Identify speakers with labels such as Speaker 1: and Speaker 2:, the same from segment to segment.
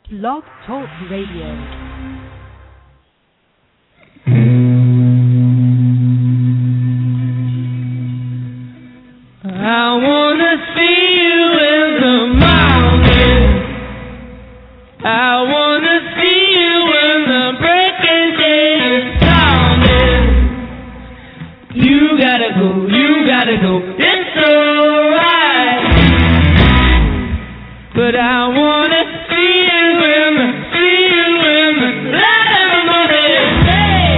Speaker 1: Blog Talk Radio.
Speaker 2: I wanna see you in the morning. I wanna see you when the breaking day is dawning. You gotta go, it's alright. But I wanna see you in the light of the morning. Hey.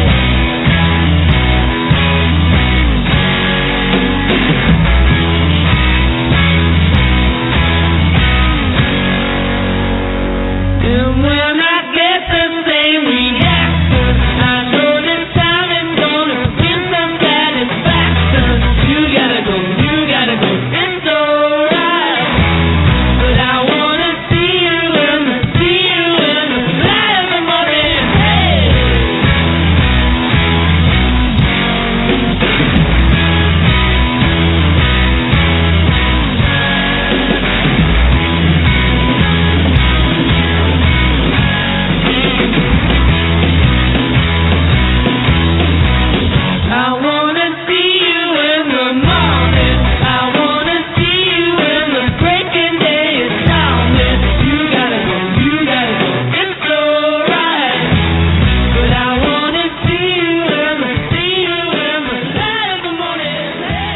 Speaker 2: And when I get the same reaction, I know this time it's gonna give some satisfaction. You gotta go, it's alright. But I wanna see you in the light of the morning. Hey. I wanna see you in the morning. I wanna see you when the breaking day is dawning. You gotta go, it's alright. But I wanna see you in the light of the morning.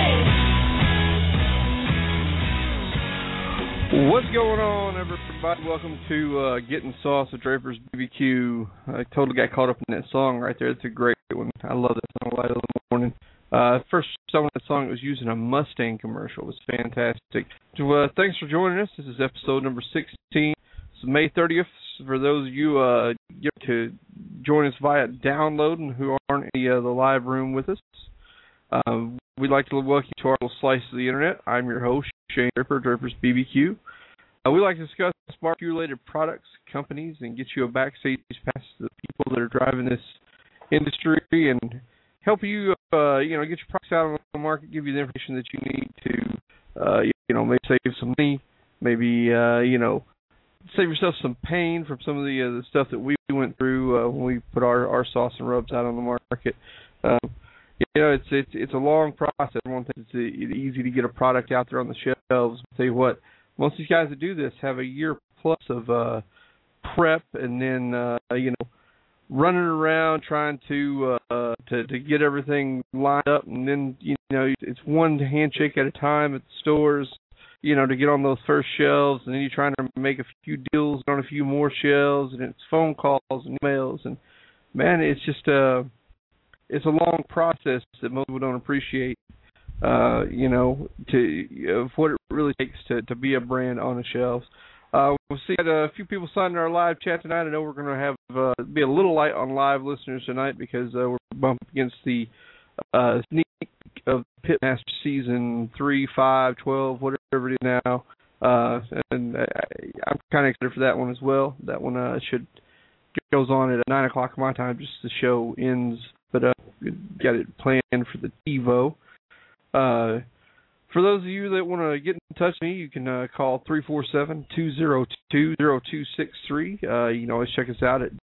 Speaker 2: Hey.
Speaker 3: What's going on, everybody? Welcome to Getting Sauce with Draper's BBQ. I totally got caught up in that song right there. It's a great one. I love that song, Light of the Morning. First song of that song, it was used in a Mustang commercial. It was fantastic. So, thanks for joining us. This is episode number 16. It's May 30th. For those of you get to join us via download and who aren't in the live room with us, we'd like to welcome you to our little slice of the internet. I'm your host, Shane Draper, Draper's BBQ. We like to discuss barbecue-related products, companies, and get you a backstage pass to the people that are driving this industry and help you, get your products out on the market, give you the information that you need to, maybe save some money, maybe, save yourself some pain from some of the stuff that we went through when we put our sauce and rubs out on the market. It's a long process. Everyone thinks it's easy to get a product out there on the shelves. I'll tell you what, most of these guys that do this have a year plus of prep and then, running around trying to get everything lined up, and then it's one handshake at a time at the stores, to get on those first shelves, and then you're trying to make a few deals on a few more shelves, and it's phone calls and emails, and man, it's just it's a long process that most people don't appreciate. Of what it really takes to be a brand on the shelves. We'll see a few people signed in our live chat tonight. I know we're going to have be a little light on live listeners tonight because we're bumping against the sneak of Pitmaster Season 3, 5, 12, whatever it is now. And I'm kind of excited for that one as well. That one goes on at 9 o'clock my time, just the show ends. But got it planned for the TiVo. For those of you that want to get in touch with me, you can call 347-202-0263. You can always check us out at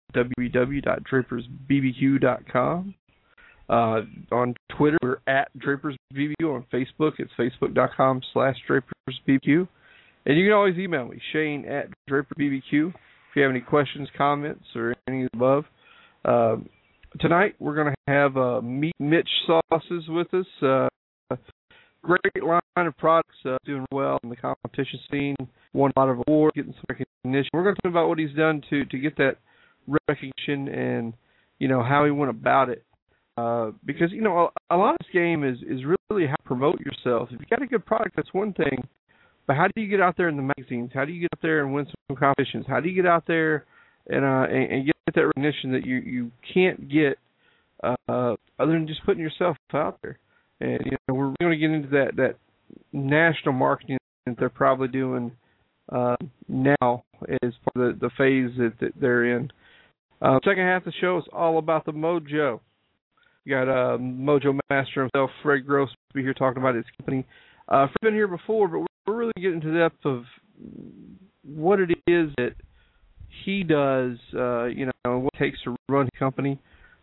Speaker 3: www.drapersbbq.com. On Twitter, we're at DrapersBBQ. On Facebook, it's facebook.com/DrapersBBQ. And you can always email me, Shane at DrapersBBQ, if you have any questions, comments, or any of the above. Tonight, we're going to have Meet Mitch Sauces with us. Great line of products, doing well in the competition scene, won a lot of awards, getting some recognition. We're going to talk about what he's done to get that recognition and, how he went about it. Because, a lot of this game is really how to promote yourself. If you got a good product, that's one thing. But how do you get out there in the magazines? How do you get out there and win some competitions? How do you get out there and get that recognition that you can't get other than just putting yourself out there? And, we're going to get into that national marketing that they're probably doing now as part of the phase that they're in. Second half of the show is all about the Mojo. You got Mojo Master himself, Fred Gross, will be here talking about his company. Fred's been here before, but we're really getting to the depth of what it is that he does, what it takes to run the company.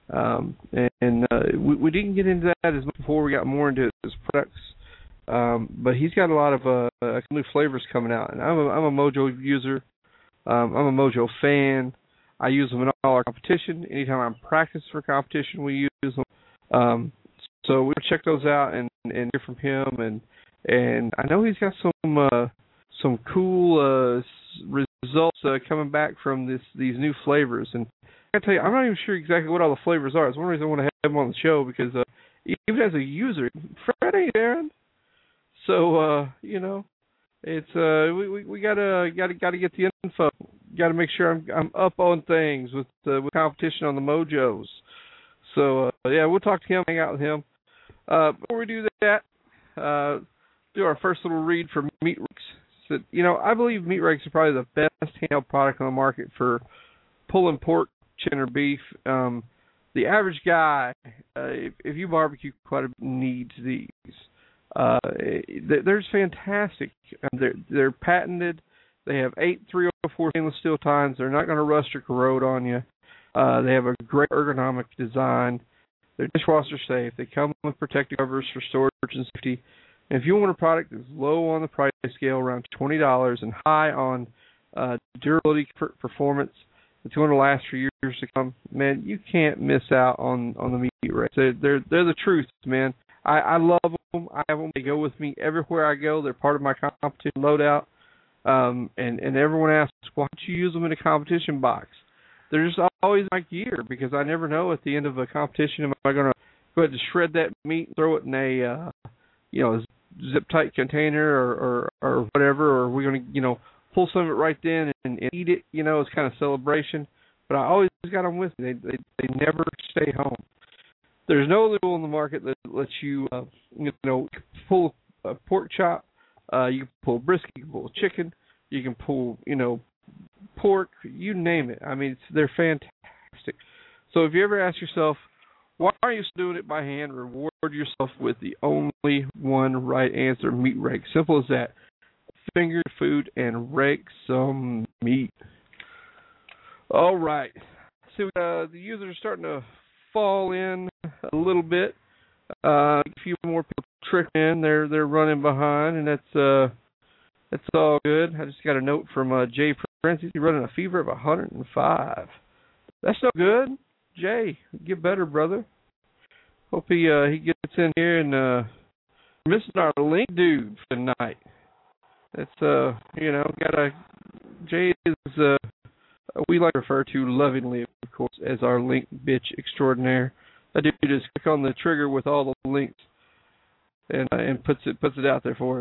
Speaker 3: We didn't get into that as much before we got more into his products. But he's got a lot of new flavors coming out, and I'm a Mojo user. I'm a Mojo fan. I use them in all our competition. Anytime I'm practicing for competition, we use them. So we'll check those out and hear from him. And I know he's got some cool results coming back from these new flavors. And I tell you, I'm not even sure exactly what all the flavors are. It's one reason I want to have him on the show, because even as a user, Fred ain't Aaron. So it's we gotta get the info. Got to make sure I'm up on things with competition on the Mojos. So we'll talk to him, hang out with him. Before we do that, do our first little read for Meat Rakes. So, I believe Meat Rakes are probably the best handheld product on the market for pulling pork, chicken, or beef. The average guy, if you barbecue quite a bit, needs these. They're fantastic. They're patented. They have 8 304 stainless steel tines. They're not going to rust or corrode on you. They have a great ergonomic design. They're dishwasher safe. They come with protective covers for storage and safety. And if you want a product that's low on the price scale, around $20, and high on durability, performance, it's going to last for years to come, man, you can't miss out on the Meat Rakes. They're the truth, man. I love them. I have them. They go with me everywhere I go. They're part of my competition loadout. And everyone asks, why don't you use them in a competition box? They're just always in my gear, because I never know at the end of a competition, am I going to go ahead and shred that meat and throw it in a zip-tight container or whatever, or are we going to, pull some of it right then and eat it, as kind of celebration. But I always got them with me. They never stay home. There's no other tool in the market that lets you, pull a pork chop. You can pull brisket, you can pull chicken, you can pull, pork, you name it. I mean, they're fantastic. So if you ever ask yourself, why are you still doing it by hand, reward yourself with the only one right answer, Meat Rake. Simple as that. Finger food and rake some meat. All right. So the users are starting to fall in a little bit. A few more people trickling in. They're running behind, and that's all good. I just got a note from Jay Prince. He's running a fever of 105. That's no good. Jay, get better, brother. Hope he gets in here and missing our link dude for tonight. That's Jay is we like to refer to lovingly, of course, as our link bitch extraordinaire. That dude just click on the trigger with all the links and puts it out there for us.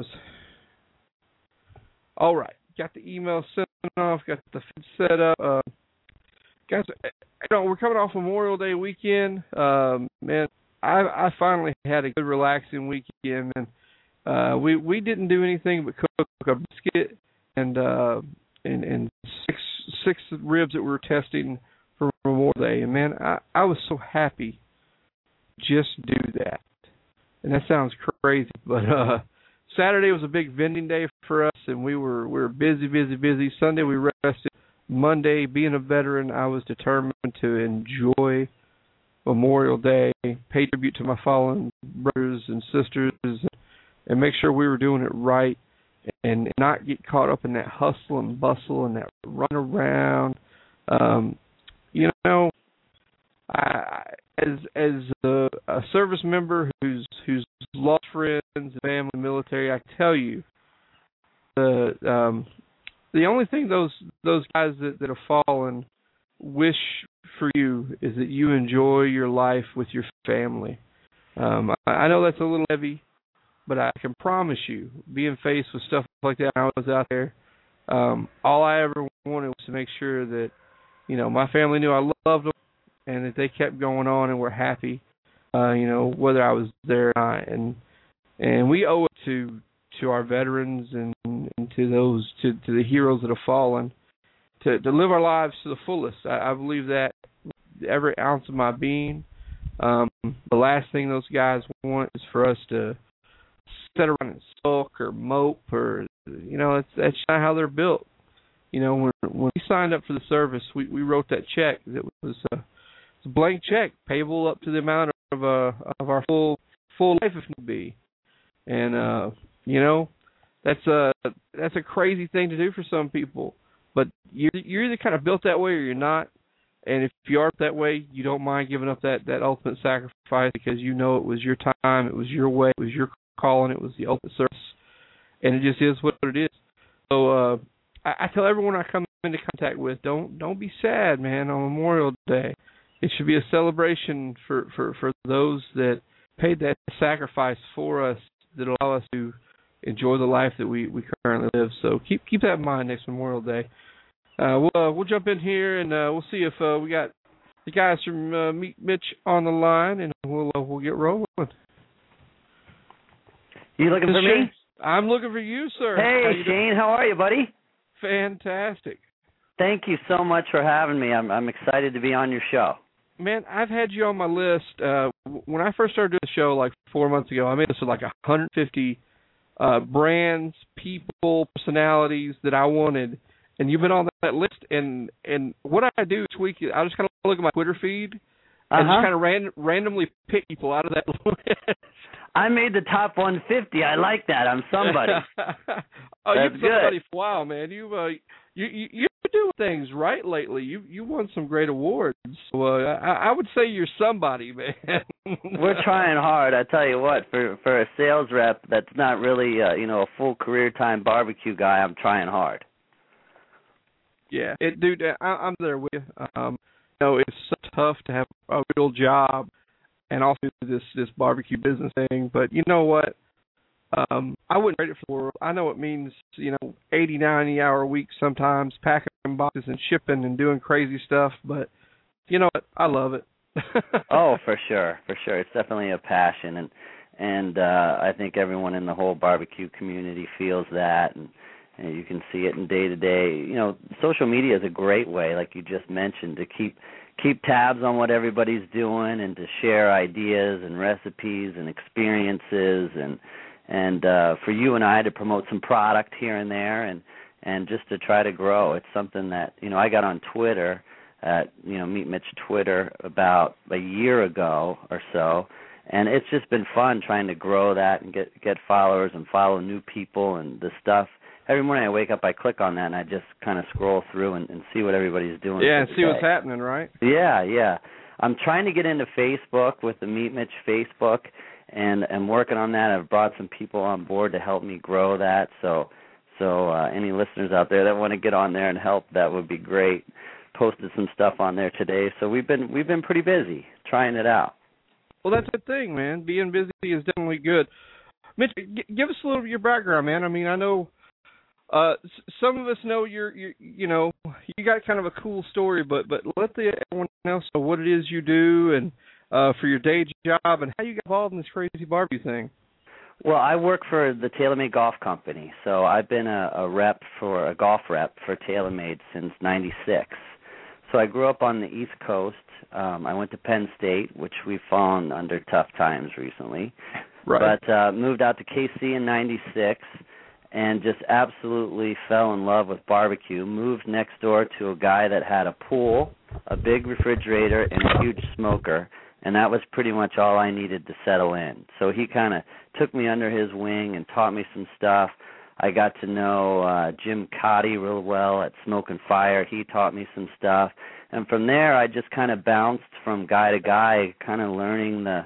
Speaker 3: All right, got the email sent off, got the feed set up. Guys, we're coming off Memorial Day weekend. Man, I finally had a good relaxing weekend, and we didn't do anything but cook a biscuit and six ribs that we were testing for Memorial Day. And man, I was so happy just do that. And that sounds crazy, but Saturday was a big vending day for us, and we were busy. Sunday we rested. Monday, being a veteran, I was determined to enjoy Memorial Day, pay tribute to my fallen brothers and sisters, and make sure we were doing it right, and not get caught up in that hustle and bustle and that run around. As a service member who's lost friends and family in the military, I tell you, the only thing those guys that have fallen wish for you is that you enjoy your life with your family. I know that's a little heavy, but I can promise you, being faced with stuff like that when I was out there, all I ever wanted was to make sure that, my family knew I loved them and that they kept going on and were happy, whether I was there or not. And we owe it to our veterans and to the heroes that have fallen to live our lives to the fullest. I believe that every ounce of my being. The last thing those guys want is for us to sit around and sulk or mope, or that's not how they're built. You know, when we signed up for the service, we wrote that check that was a blank check, payable up to the amount of our full life if need be. And you know, that's a crazy thing to do for some people. But you're either kind of built that way or you're not. And if you are that way, you don't mind giving up that ultimate sacrifice because you know it was your time, it was your way, it was your calling, it was the ultimate service, and it just is what it is. So I tell everyone I come into contact with, don't be sad, man, on Memorial Day. It should be a celebration for those that paid that sacrifice for us that allow us to enjoy the life that we currently live. So keep that in mind next Memorial Day. We'll jump in here and we'll see if we got the guys from Meet Mitch on the line, and we'll get rolling.
Speaker 4: You looking for me?
Speaker 3: I'm looking for you, sir.
Speaker 4: Hey, Shane, how are you, buddy?
Speaker 3: Fantastic.
Speaker 4: Thank you so much for having me. I'm excited to be on your show.
Speaker 3: Man, I've had you on my list. When I first started doing the show like 4 months ago, I made this with like 150 brands, people, personalities that I wanted. And you've been on that list, and what I do each week is I just kind of look at my Twitter feed and just kind of randomly pick people out of that list.
Speaker 4: I made the top 150. I like that. I'm somebody.
Speaker 3: Oh,
Speaker 4: that's
Speaker 3: you've been
Speaker 4: good.
Speaker 3: somebody for a while, man. You've doing things right lately. You won some great awards. So I would say you're somebody, man.
Speaker 4: We're trying hard. I tell you what, for a sales rep that's not really a full career time barbecue guy, I'm trying hard.
Speaker 3: Yeah, dude, I'm there with you. It's so tough to have a real job and also do this barbecue business thing. But you know what? I wouldn't trade it for the world. I know it means 80, 90-hour weeks sometimes, packing boxes and shipping and doing crazy stuff. But you know what? I love it.
Speaker 4: Oh, for sure. It's definitely a passion, and I think everyone in the whole barbecue community feels that, and you can see it in day-to-day. Social media is a great way, like you just mentioned, to keep tabs on what everybody's doing and to share ideas and recipes and experiences and for you and I to promote some product here and there and just to try to grow. It's something that, I got on Twitter at, Meet Mitch Twitter about a year ago or so, and it's just been fun trying to grow that and get followers and follow new people and the stuff. Every morning I wake up, I click on that, and I just kind of scroll through and see what everybody's doing.
Speaker 3: Yeah, and see what's happening, right?
Speaker 4: Yeah. I'm trying to get into Facebook with the Meet Mitch Facebook, and I'm working on that. I've brought some people on board to help me grow that. So any listeners out there that want to get on there and help, that would be great. Posted some stuff on there today. So we've been pretty busy trying it out.
Speaker 3: Well, that's the thing, man. Being busy is definitely good. Mitch, give us a little of your background, man. I mean, I know some of us know you got kind of a cool story, but let everyone else know what it is you do and for your day job and how you got involved in this crazy barbecue thing.
Speaker 4: Well, I work for the TaylorMade Golf Company, so I've been a golf rep for TaylorMade since '96. So I grew up on the East Coast. I went to Penn State, which we've fallen under tough times recently. Right. But moved out to KC in '96. And just absolutely fell in love with barbecue. Moved next door to a guy that had a pool, a big refrigerator, and a huge smoker, and that was pretty much all I needed to settle in. So he kind of took me under his wing and taught me some stuff. I got to know Jim Cotty real well at Smoke and Fire. He taught me some stuff. And from there, I just kind of bounced from guy to guy, kind of learning the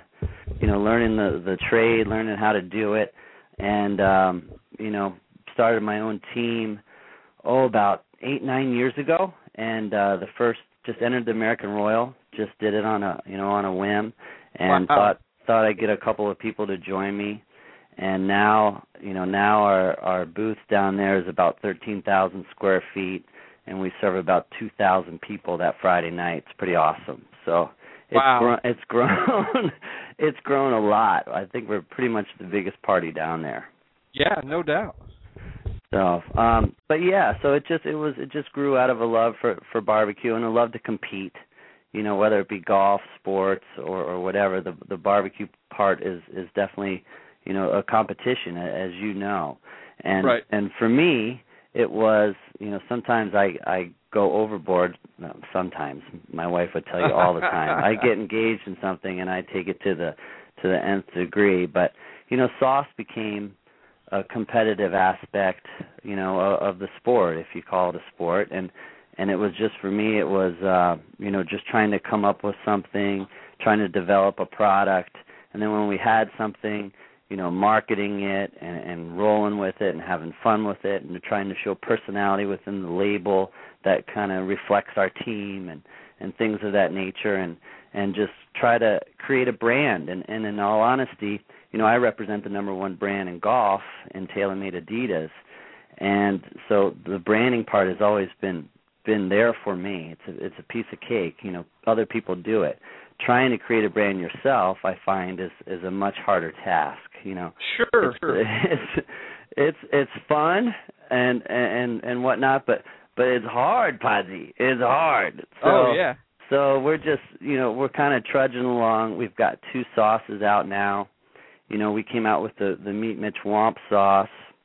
Speaker 4: trade, learning how to do it. And, started my own team, about 8-9 years ago. And just entered the American Royal, just did it on a whim. And thought I'd get a couple of people to join me. And now our booth down there is about 13,000 square feet, and we serve about 2,000 people that Friday night. It's pretty awesome. So it's grown. It's grown a lot. I think we're pretty much the biggest party down there.
Speaker 3: Yeah, no doubt.
Speaker 4: So, so it just grew out of a love for barbecue and a love to compete. Whether it be golf, sports, or whatever. The barbecue part is definitely a competition, as you know. And
Speaker 3: right.
Speaker 4: And for me, it was sometimes I go overboard. No, sometimes my wife would tell you all the time. I get engaged in something and I take it to the nth degree. But sauce became a competitive aspect, of the sport, if you call it a sport, and it was just, for me, it was just trying to come up with something, trying to develop a product, and then when we had something, marketing it and rolling with it and having fun with it and trying to show personality within the label that kind of reflects our team and things of that nature, and just try to create a brand. And in all honesty, I represent the number one brand in golf in TaylorMade Adidas, and so the branding part has always been there for me. It's a piece of cake. Other people do it. Trying to create a brand yourself, I find, is a much harder task.
Speaker 3: Sure.
Speaker 4: It's fun and whatnot, but it's hard, Podzy. It's hard. So,
Speaker 3: yeah.
Speaker 4: So we're just we're kind of trudging along. We've got 2 sauces out now. We came out with the Meat Mitch Womp sauce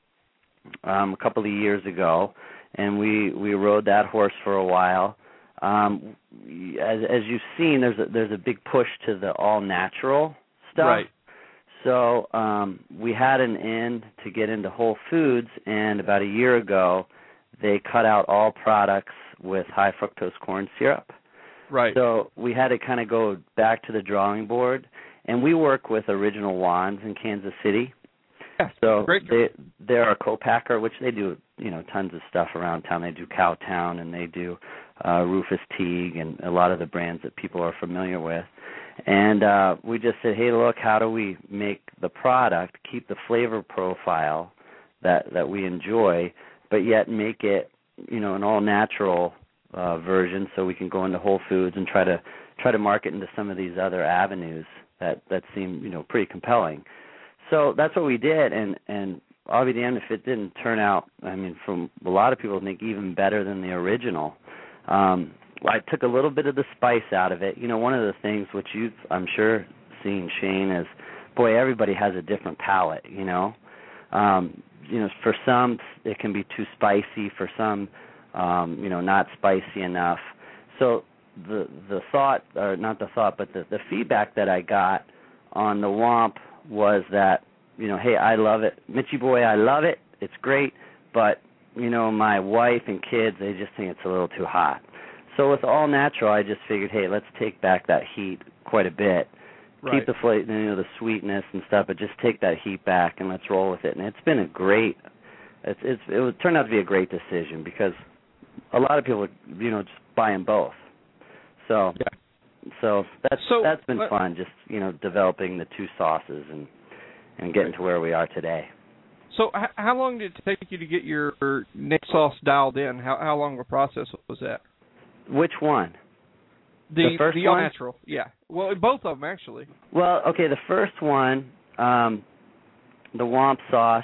Speaker 4: a couple of years ago, and we rode that horse for a while. As you've seen, there's a big push to the all natural stuff.
Speaker 3: Right.
Speaker 4: So we had an in to get into Whole Foods, and about a year ago, they cut out all products with high fructose corn syrup.
Speaker 3: Right.
Speaker 4: So we had to kind of go back to the drawing board, and we work with Original Wands in Kansas City.
Speaker 3: Yeah,
Speaker 4: so
Speaker 3: great.
Speaker 4: they're a co-packer, which they do, tons of stuff around town. They do Cowtown, and they do Rufus Teague, and a lot of the brands that people are familiar with. And we just said, hey, look, how do we make the product, keep the flavor profile that we enjoy, but yet make it, an all-natural version, so we can go into Whole Foods and try to market into some of these other avenues that seem, pretty compelling. So that's what we did, and I'll be damned if it didn't turn out, from a lot of people think, even better than the original. I took a little bit of the spice out of it. One of the things which you've, I'm sure, seen, Shane, is, boy, everybody has a different palate, for some, it can be too spicy. For some, not spicy enough. So the thought, or not the thought, but the feedback that I got on the Womp was that, hey, I love it. Mitchie boy, I love it. It's great. But, my wife and kids, they just think it's a little too hot. So with all natural, I just figured, hey, let's take back that heat quite a bit.
Speaker 3: Right.
Speaker 4: Keep the flavor, the sweetness and stuff, but just take that heat back and let's roll with it. And it's been it turned out to be a great decision, because a lot of people, just buy them both. So,
Speaker 3: yeah.
Speaker 4: So that's been fun, just developing the 2 sauces and getting to where we are today.
Speaker 3: So how long did it take you to get your Nick sauce dialed in? How long of a process was that?
Speaker 4: Which one?
Speaker 3: The
Speaker 4: first
Speaker 3: all
Speaker 4: one?
Speaker 3: natural, yeah. Well, both of them actually.
Speaker 4: Well, okay, the first one, the Womp sauce.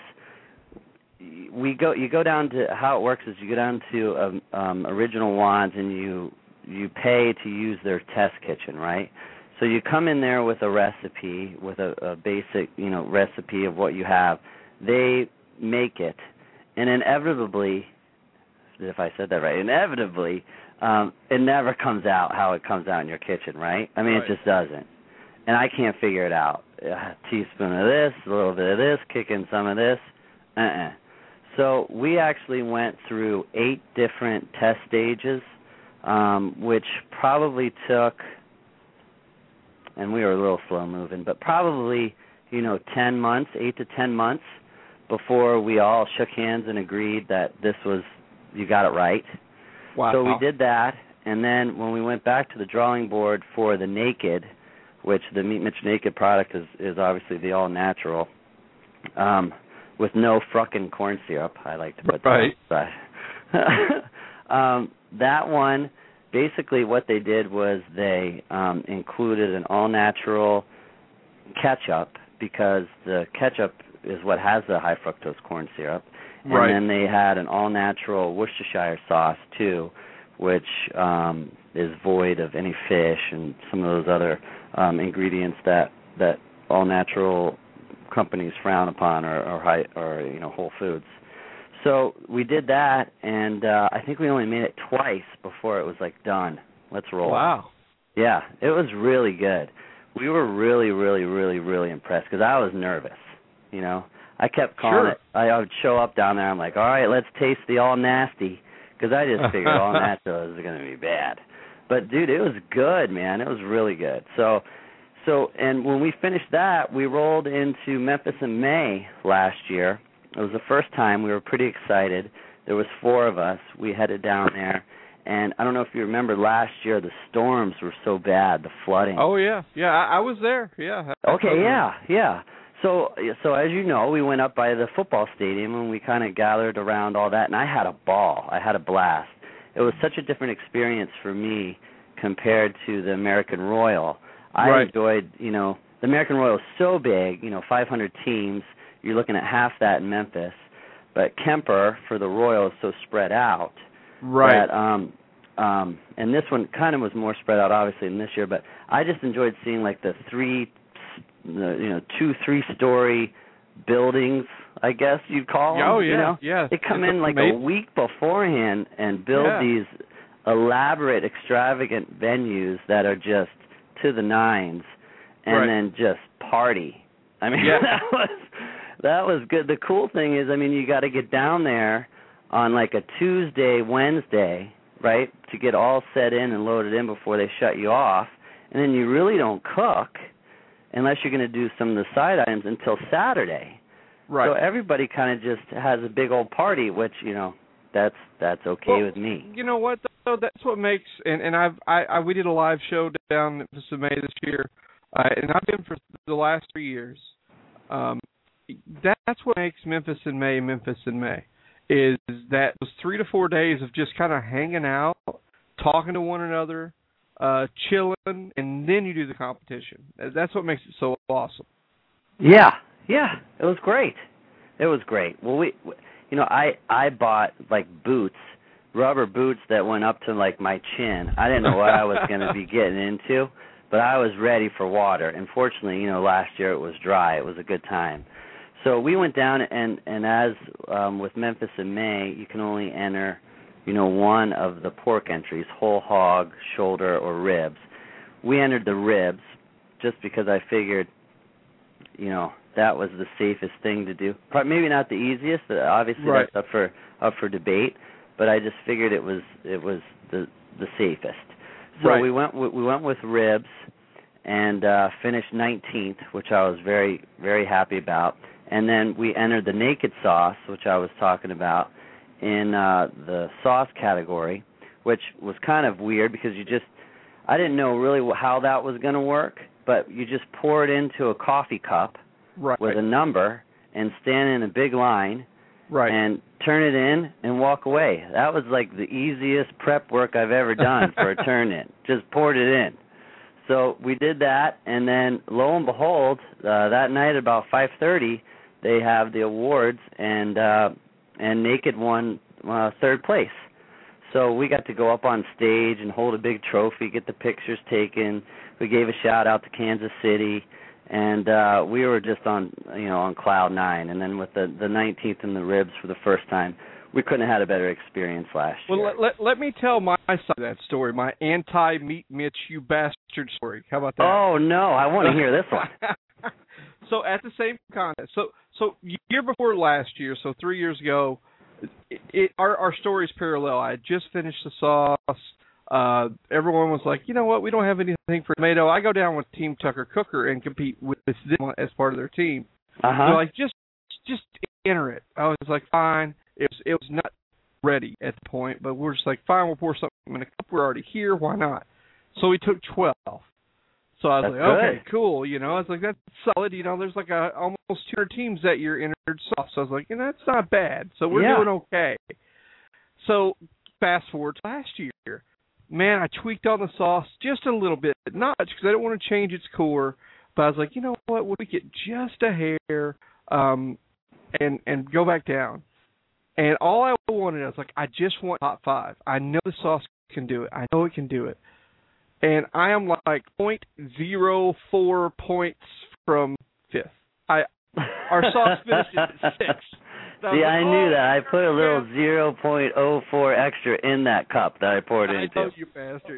Speaker 4: You go down to, how it works is you go down to Original Wands, and you pay to use their test kitchen, right? So you come in there with a recipe, with a basic, recipe of what you have. They make it, and inevitably, if I said that right, it never comes out how it comes out in your kitchen, right? Right. It just doesn't. And I can't figure it out. A teaspoon of this, a little bit of this, kick in some of this. So we actually went through 8 different test stages, which probably took, and we were a little slow moving, but probably, 10 months, 8 to 10 months before we all shook hands and agreed that this was, you got it right.
Speaker 3: Wow.
Speaker 4: So we did that, and then when we went back to the drawing board for the Naked, which the Meat Mitch Naked product is obviously the all-natural, with no frickin' corn syrup, I like to put that aside. That one, basically what they did was they included an all-natural ketchup, because the ketchup is what has the high fructose corn syrup.
Speaker 3: Right.
Speaker 4: And then they had an all-natural Worcestershire sauce, too, which is void of any fish and some of those other ingredients that all-natural companies frown upon, or Whole Foods. So we did that, and I think we only made it twice before it was like done. Let's roll.
Speaker 3: Wow.
Speaker 4: Yeah, it was really good. We were really, really, really, really impressed because I was nervous. You know, I kept calling it. I would show up down there. I'm like, all right, let's taste the all nasty, because I just figured all natural is going to be bad. But dude, it was good, man. It was really good. So, and when we finished that, we rolled into Memphis in May last year. It was the first time. We were pretty excited. There was 4 of us. We headed down there, and I don't know if you remember last year, the storms were so bad, the flooding.
Speaker 3: Oh yeah, I was there. Yeah.
Speaker 4: Okay, yeah. So as you know, we went up by the football stadium and we kind of gathered around all that, and I had a ball. I had a blast. It was such a different experience for me compared to the American Royal. I enjoyed, the American Royal is so big, 500 teams. You're looking at half that in Memphis. But Kemper for the Royal is so spread out.
Speaker 3: Right.
Speaker 4: That, and this one kind of was more spread out, obviously, than this year. But I just enjoyed seeing like the 2-3-story buildings, I guess you'd call them.
Speaker 3: Oh yeah, yeah.
Speaker 4: They come in like a week beforehand and build these elaborate, extravagant venues that are just to the nines, and then just party. I mean, that was good. The cool thing is, I mean, you got to get down there on like a Tuesday, Wednesday, right, to get all set in and loaded in before they shut you off, and then you really don't cook unless you're going to do some of the side items until Saturday. Right. So everybody kind of just has a big old party, which, that's okay with me.
Speaker 3: You know what, though? That's what makes, and we did a live show down in Memphis in May this year, and I've been for the last 3 years. That's what makes Memphis in May, is that those 3 to 4 days of just kind of hanging out, talking to one another, chilling, and then you do the competition. That's what makes it so awesome.
Speaker 4: Yeah, it was great. Well, I bought like boots, rubber boots that went up to like my chin. I didn't know what I was going to be getting into, but I was ready for water. And fortunately, last year it was dry. It was a good time. So we went down, and as with Memphis in May, you can only enter, one of the pork entries, whole hog, shoulder, or ribs. We entered the ribs just because I figured, that was the safest thing to do. Maybe not the easiest. Obviously, that's up for debate. But I just figured it was the safest. So we went with ribs and finished 19th, which I was very, very happy about. And then we entered the naked sauce, which I was talking about, in the sauce category, which was kind of weird because I didn't know really how that was going to work, but you just pour it into a coffee cup with a number and stand in a big line and turn it in and walk away. That was like the easiest prep work I've ever done for a turn-in. Just poured it in. So we did that, and then lo and behold, that night about 5:30, they have the awards, and Naked won 3rd place. So we got to go up on stage and hold a big trophy, get the pictures taken. We gave a shout out to Kansas City, and we were just on cloud 9. And then with the 19th and the ribs for the first time, we couldn't have had a better experience last year.
Speaker 3: Well, let me tell my side of that story, my anti-Meat Mitch, you bastard story. How about that?
Speaker 4: Oh, no, I want to hear this one.
Speaker 3: So at the same contest, so year before last year, so 3 years ago, our stories parallel. I had just finished the sauce. Everyone was like, you know what, we don't have anything for tomato. I go down with Team Tucker Cooker and compete with them as part of their team. So like, just enter it. I was like, fine. It was not ready at the point, but we're just like, fine, we'll pour something in a cup. We're already here. Why not? So we took 12. So I was okay, cool. I was like, that's solid. There's like almost 200 teams that year entered sauce. So I was like, that's not bad. So we're doing okay. So fast forward to last year. Man, I tweaked on the sauce just a little bit. Not much because I don't want to change its core. But I was like, you know what, we'll tweak it just a hair and go back down. And all I wanted, I was like, I just want top 5. I know the sauce can do it. I know it can do it. And I am like 0.04 points from 5th. Our sauce finished at 6.
Speaker 4: See, I knew that. I put a little 0.04 extra in that cup that I poured into.
Speaker 3: I told you, bastard.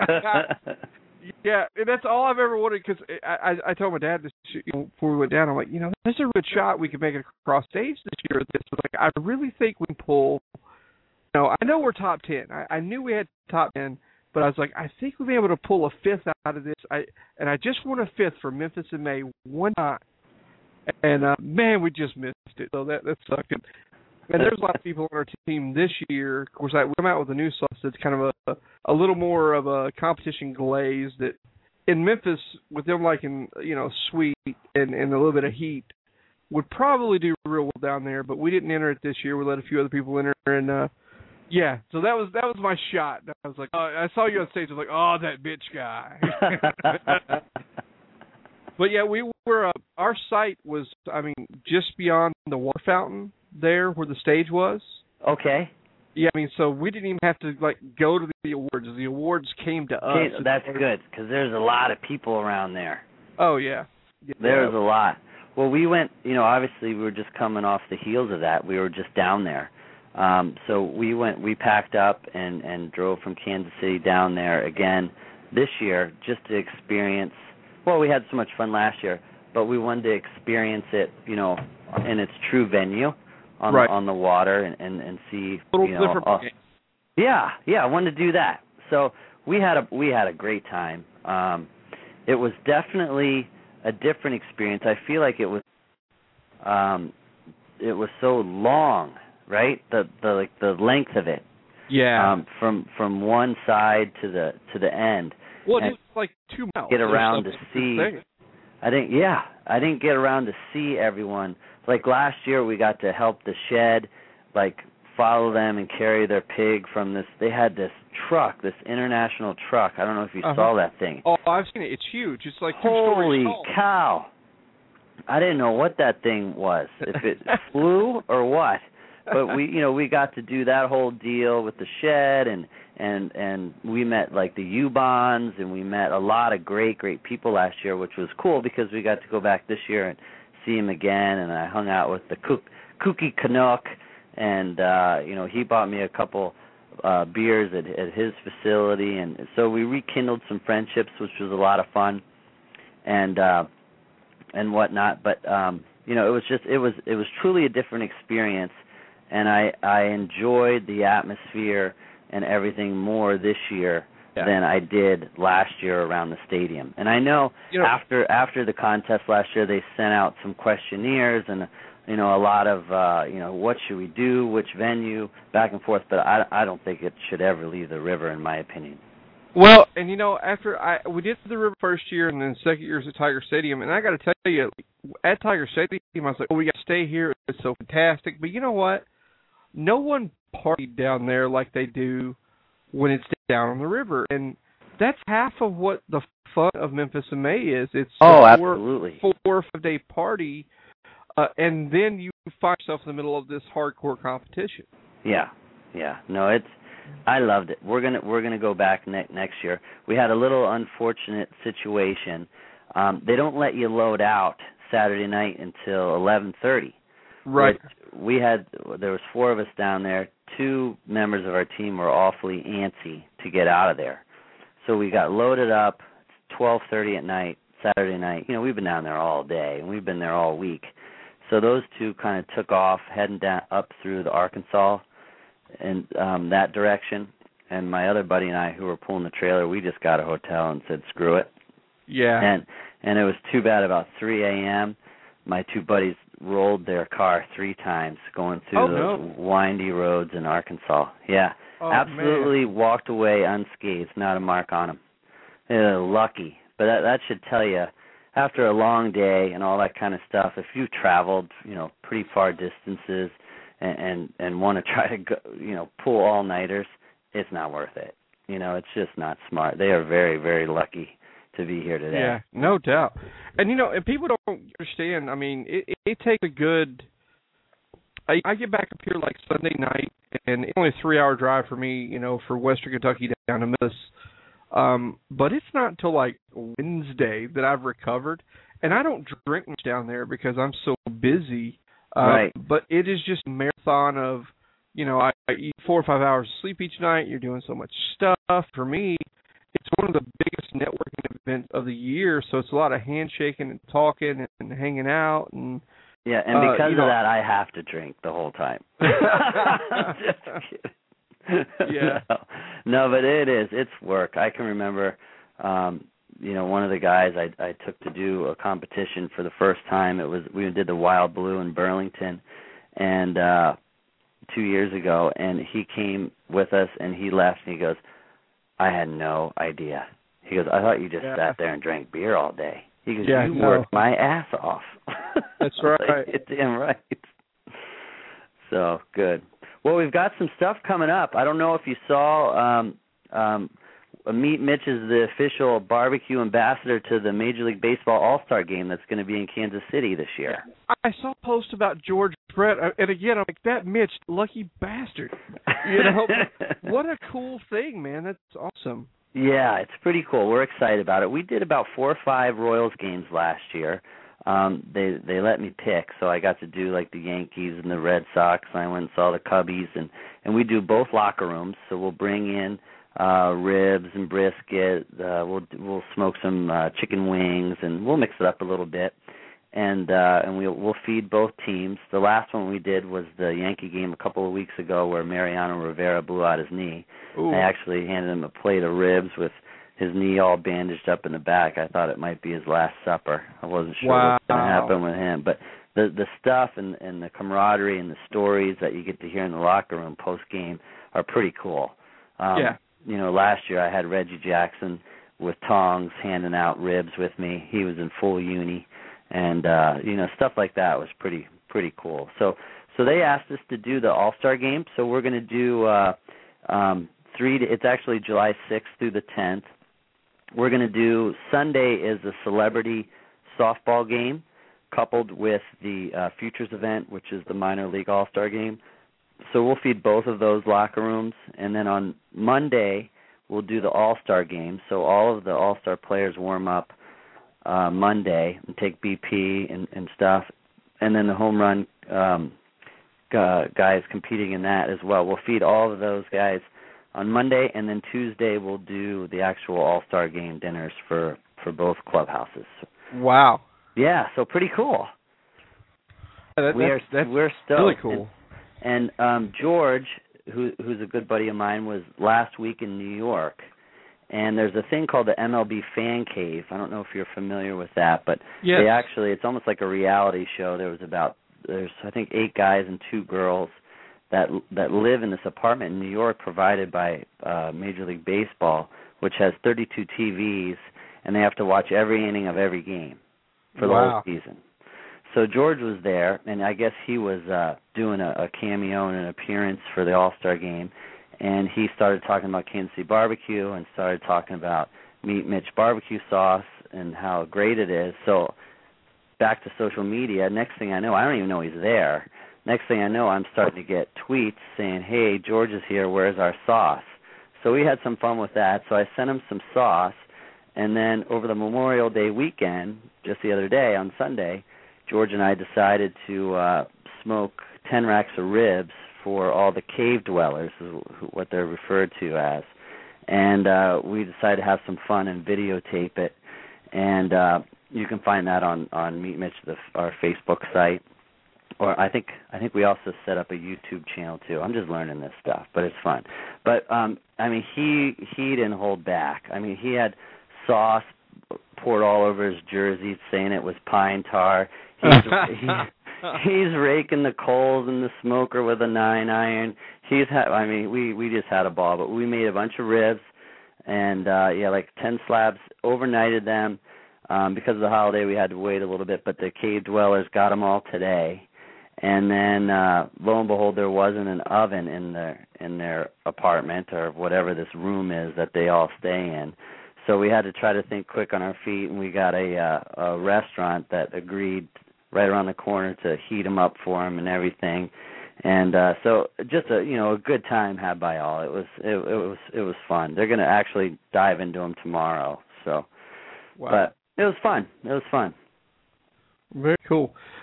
Speaker 3: Yeah, and that's all I've ever wanted, because I told my dad this before we went down. I'm like, there's a good shot we could make it across stage this year. This was like, I really think we can pull. I know we're top 10. I knew we had top 10, but I was like, I think we'll be able to pull a fifth out of this. I just won a fifth for Memphis in May one time, and man, we just missed it. So that sucked. And there's a lot of people on our team this year. Of course, we come out with a new sauce that's kind of a little more of a competition glaze. That in Memphis, with them liking sweet and a little bit of heat, would probably do real well down there. But we didn't enter it this year. We let a few other people enter, and yeah. So that was my shot. I was like, I saw you on stage. I was like, oh, that bitch guy. But yeah, we were. Our site was, just beyond the water fountain there where the stage was.
Speaker 4: Okay.
Speaker 3: Yeah, so we didn't even have to go to the awards. The awards came to us.
Speaker 4: Okay, that's good, because there's a lot of people around there.
Speaker 3: Oh yeah.
Speaker 4: There's a lot. Well, we went. Obviously we were just coming off the heels of that. We were just down there. So we packed up and drove from Kansas City down there again this year just to experience. Well, we had so much fun last year, but we wanted to experience it, in its true venue. On the water and see,
Speaker 3: a little different game.
Speaker 4: Yeah, I wanted to do that. So we had a great time. It was definitely a different experience. I feel like it was so long, right? The length of it.
Speaker 3: Yeah.
Speaker 4: From one side to the end.
Speaker 3: Well, it was like 2 miles.
Speaker 4: Get around to see. I didn't get around to see everyone. Like last year, we got to help the shed, follow them and carry their pig from this. They had this truck, this international truck. I don't know if you saw that thing.
Speaker 3: Oh, I've seen it. It's huge. It's like 2
Speaker 4: holy
Speaker 3: stories tall.
Speaker 4: Cow! I didn't know what that thing was. If it flew or what. But we got to do that whole deal with the shed, and we met the U-Bonds, and we met a lot of great people last year, which was cool because we got to go back this year and see him again. And I hung out with the Kooky Canuck, and he bought me a couple beers at his facility, and so we rekindled some friendships, which was a lot of fun, and whatnot. But it was truly a different experience. And I enjoyed the atmosphere and everything more this year than I did last year around the stadium. And I know after the contest last year, they sent out some questionnaires and a lot of what should we do, which venue, back and forth. But I don't think it should ever leave the river, in my opinion.
Speaker 3: Well, and after we did the river first year, and then second year was at Tiger Stadium, and I got to tell you, at Tiger Stadium, I was like, we got to stay here. It's so fantastic. But you know what? No one partied down there like they do when it's down on the river, and that's half of what the fun of Memphis in May is. It's
Speaker 4: absolutely
Speaker 3: 4 or 5 day party, and then you find yourself in the middle of this hardcore competition.
Speaker 4: Yeah. No, I loved it. We're gonna go back next year. We had a little unfortunate situation. They don't let you load out Saturday night until 11:30.
Speaker 3: Right.
Speaker 4: There was 4 of us down there. 2 members of our team were awfully antsy to get out of there. So we got loaded up. It's 12:30 at night, Saturday night. We've been down there all day, and we've been there all week. So those 2 kind of took off, heading down up through the Arkansas and that direction. And my other buddy and I, who were pulling the trailer, we just got a hotel and said, screw it.
Speaker 3: Yeah.
Speaker 4: And it was too bad. About 3 a.m., my 2 buddies rolled their car 3 times going through those windy roads in Arkansas. Yeah.
Speaker 3: Oh,
Speaker 4: absolutely
Speaker 3: man.
Speaker 4: Walked away unscathed, not a mark on them. Lucky. But that should tell you, after a long day and all that kind of stuff, if you traveled, pretty far distances and want to try to go, pull all-nighters, it's not worth it. It's just not smart. They are very, very lucky to be here today.
Speaker 3: Yeah, no doubt. And and people don't understand. It takes a good. I get back up here Sunday night, and it's only a 3-hour drive for me, for Western Kentucky down to Memphis. But it's not until Wednesday that I've recovered, and I don't drink much down there because I'm so busy.
Speaker 4: Right.
Speaker 3: But it is just a marathon of, I eat 4 or 5 hours of sleep each night. You're doing so much stuff. For me, it's one of the biggest networking events of the year, so it's a lot of handshaking and talking and hanging out. And
Speaker 4: yeah, and because of that, I have to drink the whole time. Just kidding.
Speaker 3: Yeah.
Speaker 4: No, but it's work. I can remember, one of the guys I took to do a competition for the first time. We did the Wild Blue in Burlington, and 2 years ago, and he came with us, and he left, and he goes, I had no idea. He goes, I thought you just sat there and drank beer all day. He goes, you worked my ass off.
Speaker 3: That's right.
Speaker 4: It's damn right. So, good. Well, we've got some stuff coming up. I don't know if you saw Meet Mitch is the official barbecue ambassador to the Major League Baseball All-Star Game that's going to be in Kansas City this year.
Speaker 3: I saw a post about George Brett, and again, I'm like, that Mitch, lucky bastard. What a cool thing, man. That's awesome.
Speaker 4: Yeah, it's pretty cool. We're excited about it. We did about 4 or 5 Royals games last year. They let me pick, so I got to do like the Yankees and the Red Sox, and I went and saw the Cubbies, and we do both locker rooms, so we'll bring in ribs and brisket. We'll smoke some chicken wings, and we'll mix it up a little bit, and we'll feed both teams. The last one we did was the Yankee game a couple of weeks ago, where Mariano Rivera blew out his knee.
Speaker 3: Ooh.
Speaker 4: I actually handed him a plate of ribs with his knee all bandaged up in the back. I thought it might be his last supper. I wasn't sure what was going to happen with him, but the stuff and the camaraderie and the stories that you get to hear in the locker room post game are pretty cool. Last year I had Reggie Jackson with tongs handing out ribs with me. He was in full uni, and stuff like that was pretty cool. So they asked us to do the All-Star game. So we're going to do it's actually July 6th through the 10th. We're going to do Sunday is the celebrity softball game, coupled with the Futures event, which is the minor league All-Star game. So we'll feed both of those locker rooms, and then on Monday we'll do the All-Star game. So all of the All-Star players warm up Monday and take BP and stuff, and then the home run guys competing in that as well. We'll feed all of those guys on Monday, and then Tuesday we'll do the actual All-Star game dinners for both clubhouses.
Speaker 3: Wow.
Speaker 4: Yeah, so pretty cool.
Speaker 3: We're
Speaker 4: stoked.
Speaker 3: Really cool.
Speaker 4: And George, who's a good buddy of mine, was last week in New York, and there's a thing called the MLB Fan Cave. I don't know if you're familiar with that, but
Speaker 3: yes.
Speaker 4: it's almost like a reality show. There's I think 8 guys and 2 girls that live in this apartment in New York provided by Major League Baseball, which has 32 TVs, and they have to watch every inning of every game for the whole season. So George was there, and I guess he was doing a cameo and an appearance for the All-Star game, and he started talking about Kansas City barbecue and started talking about Meet Mitch barbecue sauce and how great it is. So back to social media, next thing I know, I don't even know he's there. Next thing I know, I'm starting to get tweets saying, hey, George is here, where's our sauce? So we had some fun with that. So I sent him some sauce, and then over the Memorial Day weekend, just the other day on Sunday, George and I decided to smoke 10 racks of ribs for all the cave dwellers, is what they're referred to as. And we decided to have some fun and videotape it. And you can find that on Meet Mitch, our Facebook site. Or I think we also set up a YouTube channel too. I'm just learning this stuff, but it's fun. But he didn't hold back. I mean, he had sauce poured all over his jersey, saying it was pine tar. He's raking the coals in the smoker with a 9-iron. We just had a ball. But we made a bunch of ribs, and like 10 slabs. Overnighted them because of the holiday. We had to wait a little bit, but the cave dwellers got them all today. And then, lo and behold, there wasn't an oven in their apartment or whatever this room is that they all stay in. So we had to try to think quick on our feet, and we got a restaurant that agreed right around the corner to heat them up for them and everything. And so just a good time had by all. It was fun. They're going to actually dive into them tomorrow. So,
Speaker 3: wow.
Speaker 4: But it was fun. It was fun.
Speaker 3: Very cool.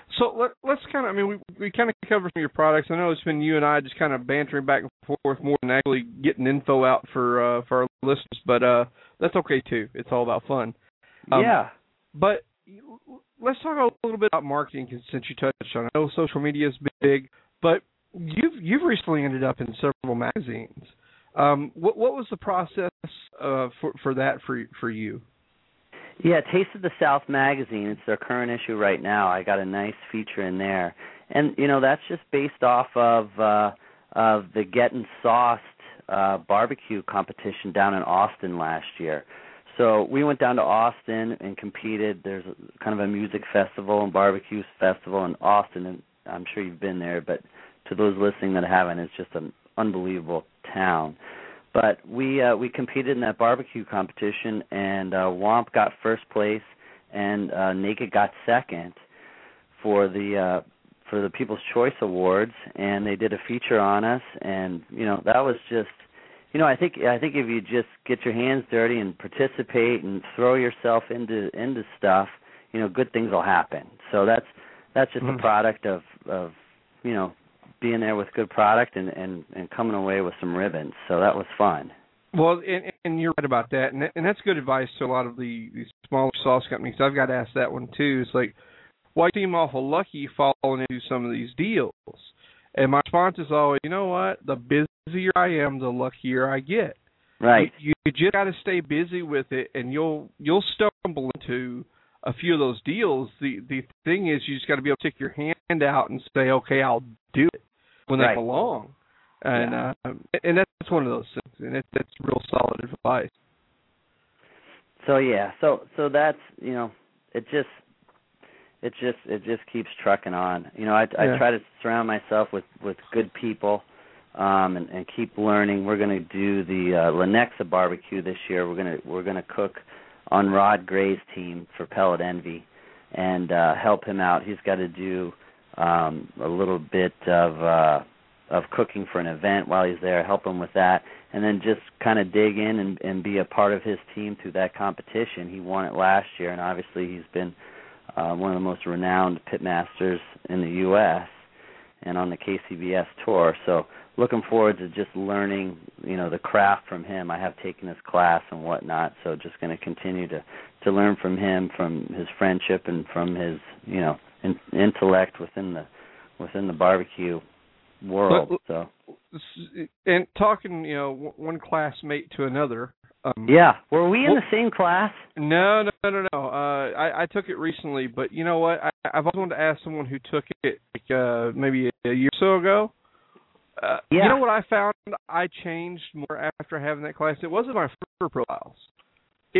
Speaker 3: So let's kind of, I mean, we kind of covered some of your products. I know it's been you and I just kind of bantering back and forth more than actually getting info out for our listeners, but that's okay too. It's all about fun.
Speaker 4: Yeah.
Speaker 3: But let's talk a little bit about marketing since you touched on it. I know social media is big, but you've recently ended up in several magazines. What was the process for that for you?
Speaker 4: Yeah, Taste of the South magazine. It's their current issue right now. I got a nice feature in there, and that's just based off of the Getting Sauced barbecue competition down in Austin last year. So we went down to Austin and competed. There's kind of a music festival and barbecue festival in Austin, and I'm sure you've been there, but to those listening that haven't, it's just an unbelievable town. But we competed in that barbecue competition, and Womp got first place, and Naked got second for the People's Choice Awards, and they did a feature on us, and that was just, I think if you just get your hands dirty and participate and throw yourself into stuff, good things will happen. So that's just a product of being there with good product and coming away with some ribbons. So that was fun.
Speaker 3: Well, and you're right about that, and that's good advice to a lot of these smaller sauce companies. I've got to ask that one too. It's like, why seem awful lucky falling into some of these deals? And my response is always, you know what? The busier I am, the luckier I get.
Speaker 4: Right.
Speaker 3: You just got to stay busy with it, and you'll stumble into a few of those deals. The thing is, you just got to be able to stick your hand out and say, okay, I'll do it when they come along. And and that's one of those things, and that's real solid advice.
Speaker 4: So yeah, so that's it just keeps trucking on. I try to surround myself with good people, and keep learning. We're going to do the Lenexa barbecue this year. We're gonna cook on Rod Gray's team for Pellet Envy, and help him out. He's got to do a little bit of cooking for an event while he's there. Help him with that, and then just kind of dig in and be a part of his team through that competition. He won it last year, and obviously he's been one of the most renowned pitmasters in the U.S. and on the KCBS tour. So looking forward to just learning, the craft from him. I have taken his class and whatnot, so just going to continue to learn from him, from his friendship and from his, intellect within the barbecue world. So.
Speaker 3: And talking, one classmate to another.
Speaker 4: Yeah, were we in the same class?
Speaker 3: No. I took it recently, but you know what? I've always wanted to ask someone who took it maybe a year or so ago. You know what I found? I changed more after having that class. It wasn't my flavor profiles. It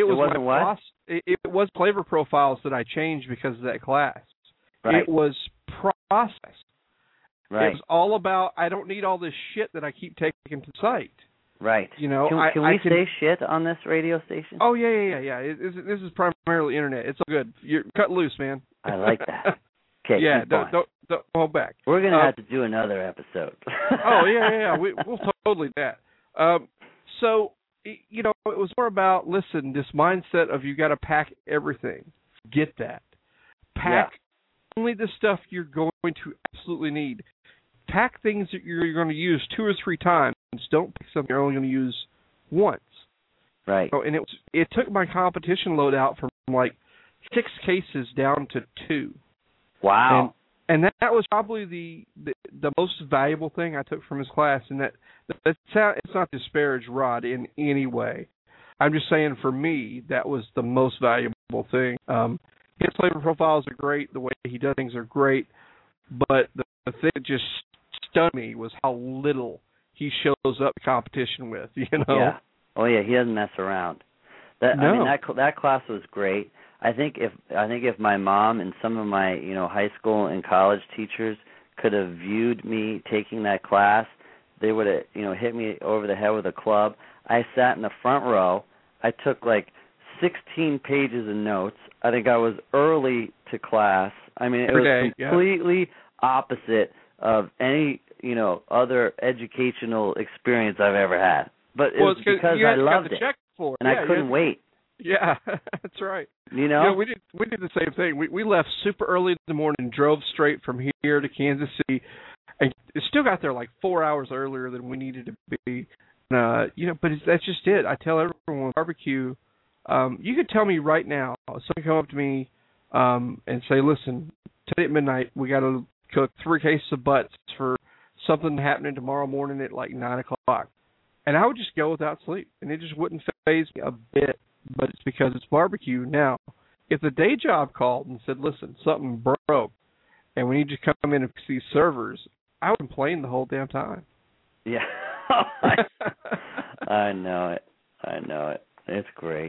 Speaker 3: was flavor profiles that I changed because of that class.
Speaker 4: Right.
Speaker 3: It was process.
Speaker 4: Right.
Speaker 3: It was all about, I don't need all this shit that I keep taking to the site.
Speaker 4: Right. Can we say shit on this radio station?
Speaker 3: Oh, yeah. This is primarily internet. It's all good. You're cut loose, man.
Speaker 4: I like that. Okay.
Speaker 3: Yeah, don't hold back.
Speaker 4: We're going to have to do another episode.
Speaker 3: Oh, yeah. We'll totally do that. So, it was more about, listen, this mindset of you got to pack everything. Get that. Pack only the stuff you're going to absolutely need. Pack things that you're going to use 2 or 3 times. Don't pick something you're only going to use once.
Speaker 4: Right.
Speaker 3: So, and it took my competition load out from like 6 cases down to 2.
Speaker 4: Wow.
Speaker 3: And that was probably the most valuable thing I took from his class. And it's not to disparage Rod in any way. I'm just saying for me, that was the most valuable thing. His flavor profiles are great. The way he does things are great. But the thing that just stunned me was how little he shows up to competition with,
Speaker 4: Yeah. Oh yeah, he doesn't mess around.
Speaker 3: No.
Speaker 4: I mean, that class was great. I think if my mom and some of my high school and college teachers could have viewed me taking that class, they would have hit me over the head with a club. I sat in the front row. I took like 16 pages of notes. I think I was early to class. I mean, it was completely opposite of any other educational experience I've ever had. But it was because I loved it, and I couldn't wait.
Speaker 3: Yeah, that's right.
Speaker 4: You know?
Speaker 3: Yeah, we did the same thing. We left super early in the morning and drove straight from here to Kansas City, and it still got there like 4 hours earlier than we needed to be. But that's just it. I tell everyone, barbecue. You could tell me right now. Someone come up to me and say, "Listen, today at midnight we got to cook 3 cases of butts for something happening tomorrow morning at like 9 o'clock," and I would just go without sleep, and it just wouldn't faze me a bit. But it's because it's barbecue. Now, if the day job called and said, "Listen, something broke, and we need you to come in and fix these servers," I would complain the whole damn time.
Speaker 4: Yeah. I know it. It's great.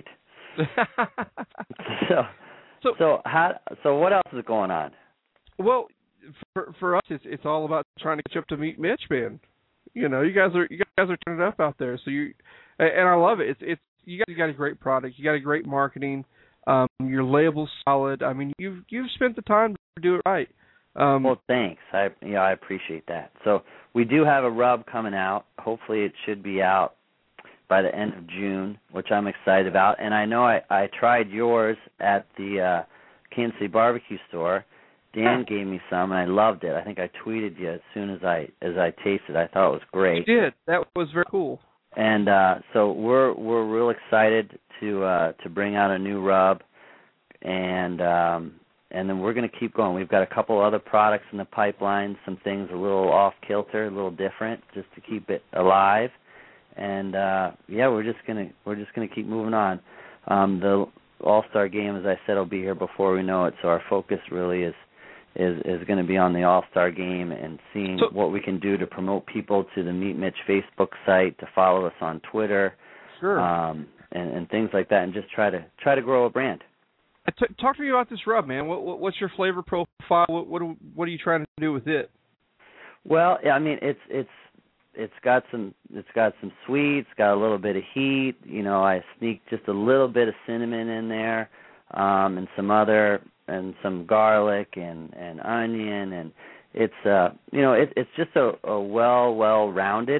Speaker 4: So what else is going on?
Speaker 3: Well, for us, it's all about trying to catch up to Meet Mitch, man. You guys are turning it up out there. So and I love it. It's you guys got a great product. You got a great marketing. Your label's solid. I mean, you've spent the time to do it right.
Speaker 4: Well, thanks. I appreciate that. So we do have a rub coming out. Hopefully, it should be out by the end of June, which I'm excited about. And I know I tried yours at the Kansas City Barbecue Store. Dan gave me some, and I loved it. I think I tweeted you as soon as I tasted it. I thought it was great.
Speaker 3: You did. That was very cool.
Speaker 4: And so we're real excited to bring out a new rub, and then we're going to keep going. We've got a couple other products in the pipeline, some things a little off kilter, a little different, just to keep it alive. And we're just gonna keep moving on. The All-Star Game, as I said, will be here before we know it. So our focus really is going to be on the All-Star Game and seeing what we can do to promote people to the Meet Mitch Facebook site, to follow us on Twitter,
Speaker 3: sure,
Speaker 4: and things like that, and just try to grow a brand.
Speaker 3: Talk to me about this rub, man. What's your flavor profile? What are you trying to do with it?
Speaker 4: Well, I mean, it's got some sweet. It's got a little bit of heat. I sneak just a little bit of cinnamon in there, and some garlic and onion, and it's it's just a well-rounded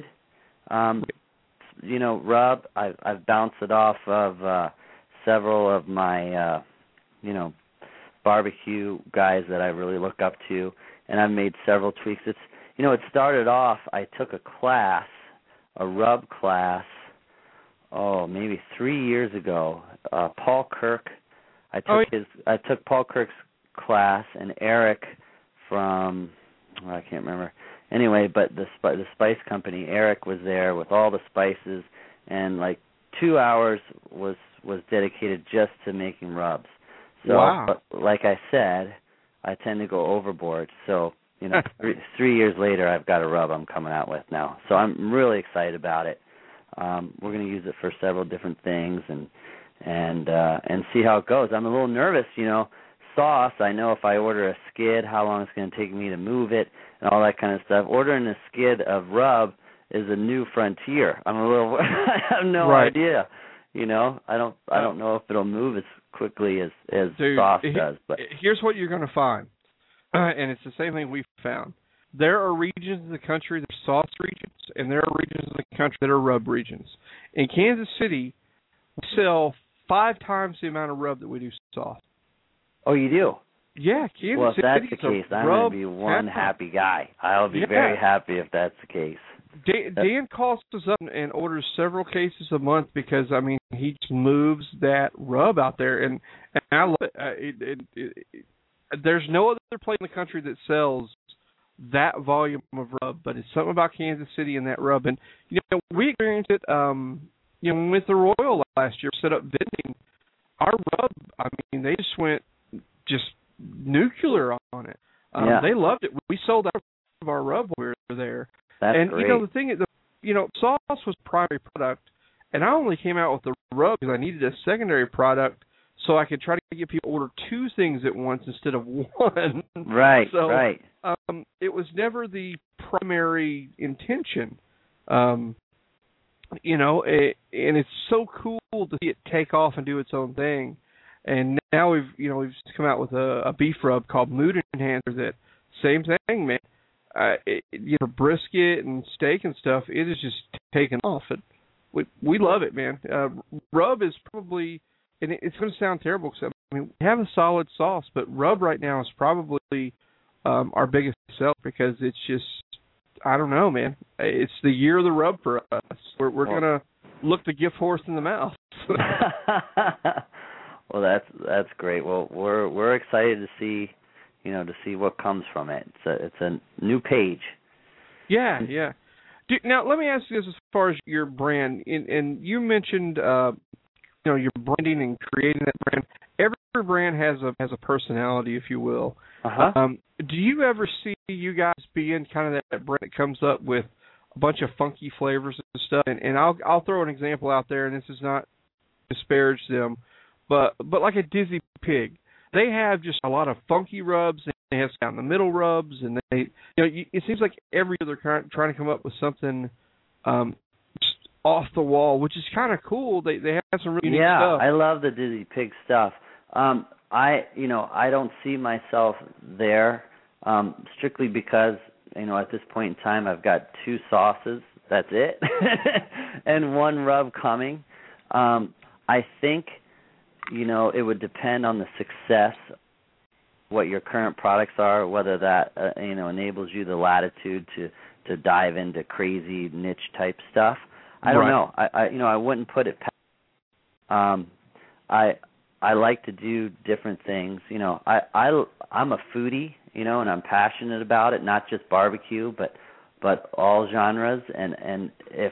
Speaker 4: rub. I've bounced it off of several of my barbecue guys that I really look up to, and I've made several tweaks. It started off, I took a rub class, maybe 3 years ago. Paul Kirk, I took Paul Kirk's class, and Eric from, I can't remember. Anyway, but the spice company, Eric was there with all the spices, and like 2 hours was dedicated just to making rubs. So,
Speaker 3: wow.
Speaker 4: But like I said, I tend to go overboard. So, 3 years later, I've got a rub I'm coming out with now. So I'm really excited about it. We're going to use it for several different things and see how it goes. I'm a little nervous, sauce. I know if I order a skid, how long it's going to take me to move it and all that kind of stuff. Ordering a skid of rub is a new frontier. I have no idea. I don't know if it'll move as quickly as sauce does. But
Speaker 3: here's what you're going to find, and it's the same thing we've found. There are regions of the country that are sauce regions, and there are regions of the country that are rub regions. In Kansas City, we sell 5 times the amount of rub that we do sauce.
Speaker 4: Oh, you do?
Speaker 3: Yeah, Kansas City.
Speaker 4: Well, if that's the case, I'm going to be one happy guy. I'll be very happy if that's the case.
Speaker 3: Dan calls us up and orders several cases a month because, he just moves that rub out there, and I love it. There's no other place in the country that sells that volume of rub, but it's something about Kansas City and that rub. And, we experienced it, with the Royal last year, set up vending. Our rub, they just went nuclear on it. They loved it. We sold out of our rub when we were there.
Speaker 4: That's
Speaker 3: great. The thing is, sauce was primary product, and I only came out with the rub because I needed a secondary product so I could try to get people to order 2 things at once instead of 1.
Speaker 4: Right,
Speaker 3: so,
Speaker 4: right.
Speaker 3: It was never the primary intention. And it's so cool to see it take off and do its own thing. And now we've come out with a beef rub called Mood Enhancer. That same thing, man. Brisket and steak and stuff, it is just taken off. And we love it, man. Rub is probably and it's going to sound terrible because I mean we have a solid sauce, but rub right now is probably our biggest seller because it's just, I don't know, man. It's the year of the rub for us. We're going to look the gift horse in the mouth.
Speaker 4: Well, that's great. Well, we're excited to see, to see what comes from it. It's a new page.
Speaker 3: Yeah. Now, let me ask you this as far as your brand, and you mentioned, your branding and creating that brand. Every brand has a personality, if you will.
Speaker 4: Uh-huh.
Speaker 3: Do you ever see you guys being kind of that brand that comes up with a bunch of funky flavors and stuff? And I'll throw an example out there, and this is not to disparage them, but like a Dizzy Pig, they have just a lot of funky rubs. They have down the middle rubs, and they, it seems like every year they're trying to come up with something just off the wall, which is kind of cool. They have some really unique stuff.
Speaker 4: Yeah, I love the Dizzy Pig stuff. I don't see myself there strictly because at this point in time I've got 2 sauces. That's it, and 1 rub coming. I think it would depend on the success, what your current products are, whether that enables you the latitude to dive into crazy niche type stuff. I don't know. I wouldn't put it past. I like to do different things. I'm a foodie, and I'm passionate about it, not just barbecue, but all genres. And if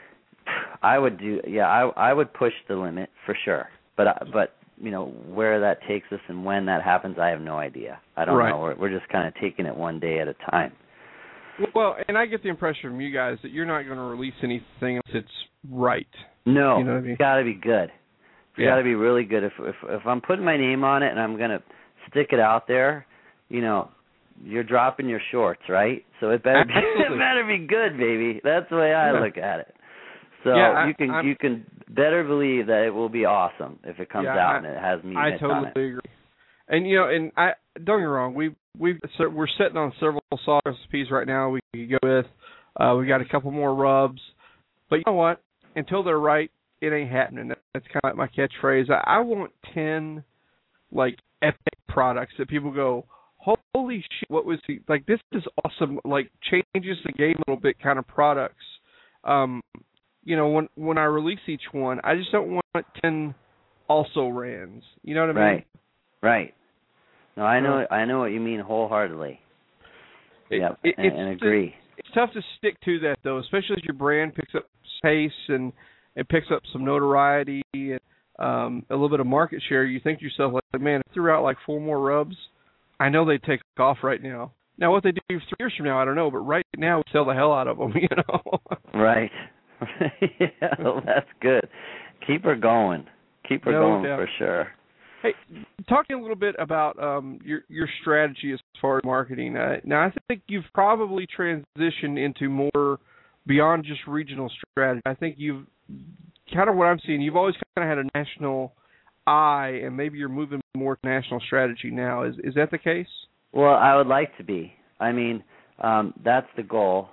Speaker 4: I would I would push the limit for sure. But where that takes us and when that happens, I have no idea. I don't know. We're just kind of taking it one day at a time.
Speaker 3: Well, and I get the impression from you guys that you're not going to release anything unless it's right.
Speaker 4: No,
Speaker 3: you know what I mean?
Speaker 4: It's got to be good. It's got to be really good. If I'm putting my name on it and I'm going to stick it out there, you're dropping your shorts, right? So it better be good, baby. That's the way I look at it. So you can better believe that it will be awesome if it comes out and it has meat on it.
Speaker 3: I totally agree. And and I don't get me wrong, we're sitting on several sauce recipes right now we could go with. We got a couple more rubs, but you know what? Until they're right, it ain't happening. That's kind of like my catchphrase. I want 10 epic products that people go, holy shit, what was he like? This is awesome. Like changes the game a little bit kind of products. When I release each one, I just don't want 10 also rans. You know what I mean?
Speaker 4: Right. No, I know what you mean wholeheartedly. And agree.
Speaker 3: It's tough to stick to that though, especially as your brand picks up pace and it picks up some notoriety and a little bit of market share. You think to yourself, man, if I threw out 4 more rubs, I know they'd take off right now. Now, what they do 3 years from now, I don't know, but right now we sell the hell out of them.
Speaker 4: Right. Yeah, well, that's good. Keep her going. Keep her going for sure.
Speaker 3: Hey, talking a little bit about your strategy as far as marketing. Now, I think you've probably transitioned into more beyond just regional strategy. I think you've kind of what I'm seeing. You've always kind of had a national eye, and maybe you're moving more to national strategy now. Is that the case?
Speaker 4: Well, I would like to be. I mean, that's the goal.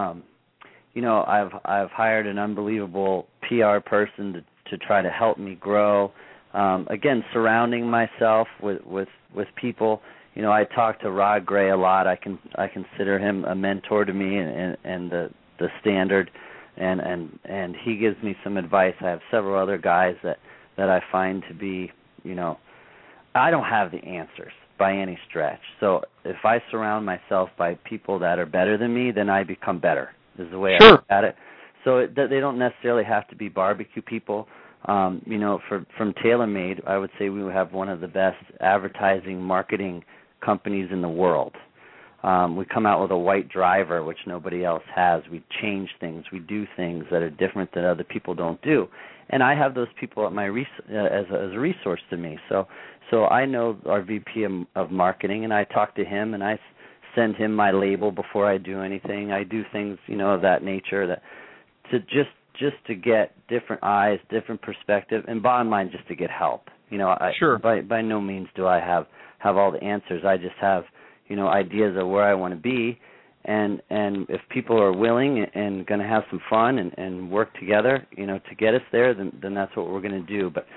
Speaker 4: I've hired an unbelievable PR person to try to help me grow. Again, surrounding myself with people. I talk to Rod Gray a lot. I consider him a mentor to me and the standard, and he gives me some advice. I have several other guys that I find to be, I don't have the answers by any stretch. So if I surround myself by people that are better than me, then I become better. Is the way I look at it. So they don't necessarily have to be barbecue people. From TaylorMade, I would say we have one of the best advertising marketing companies in the world. We come out with a white driver, which nobody else has. We change things. We do things that are different that other people don't do. And I have those people at my as a resource to me. So I know our VP of marketing, and I talk to him, and I send him my label before I do anything. I do things, of that nature that to just to get different eyes, different perspective, and bottom line, just to get help. By no means do I have all the answers. I just have, ideas of where I want to be, and if people are willing and going to have some fun and work together, to get us there, then that's what we're going to do. But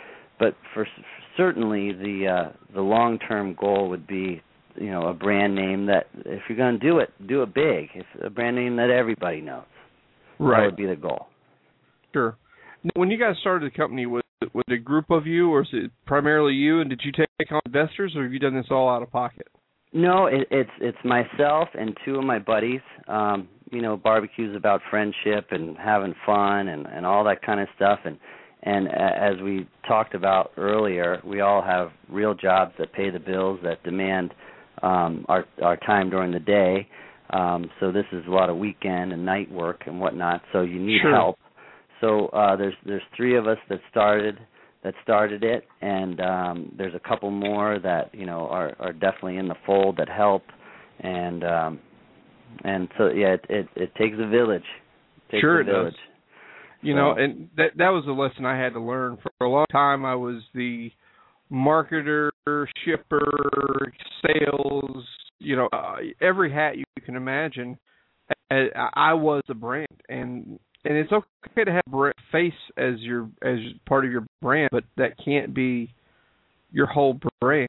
Speaker 4: but for certainly the long-term goal would be, a brand name that if you're going to do it big. It's a brand name that everybody knows.
Speaker 3: Right.
Speaker 4: That would be the goal.
Speaker 3: Sure. When you guys started the company, was it a group of you, or is it primarily you? And did you take on investors, or have you done this all out of pocket?
Speaker 4: No, it's myself and two of my buddies. Barbecue's about friendship and having fun and all that kind of stuff. And as we talked about earlier, we all have real jobs that pay the bills, that demand our time during the day. So this is a lot of weekend and night work and whatnot. So you need help. So there's three of us that started it, and there's a couple more that are definitely in the fold that help, and so it takes a village.
Speaker 3: It does. And that was a lesson I had to learn. For a long time, I was the marketer, shipper, sales, every hat you can imagine. I was the brand, and it's okay to have face as part of your brand, but that can't be your whole brand.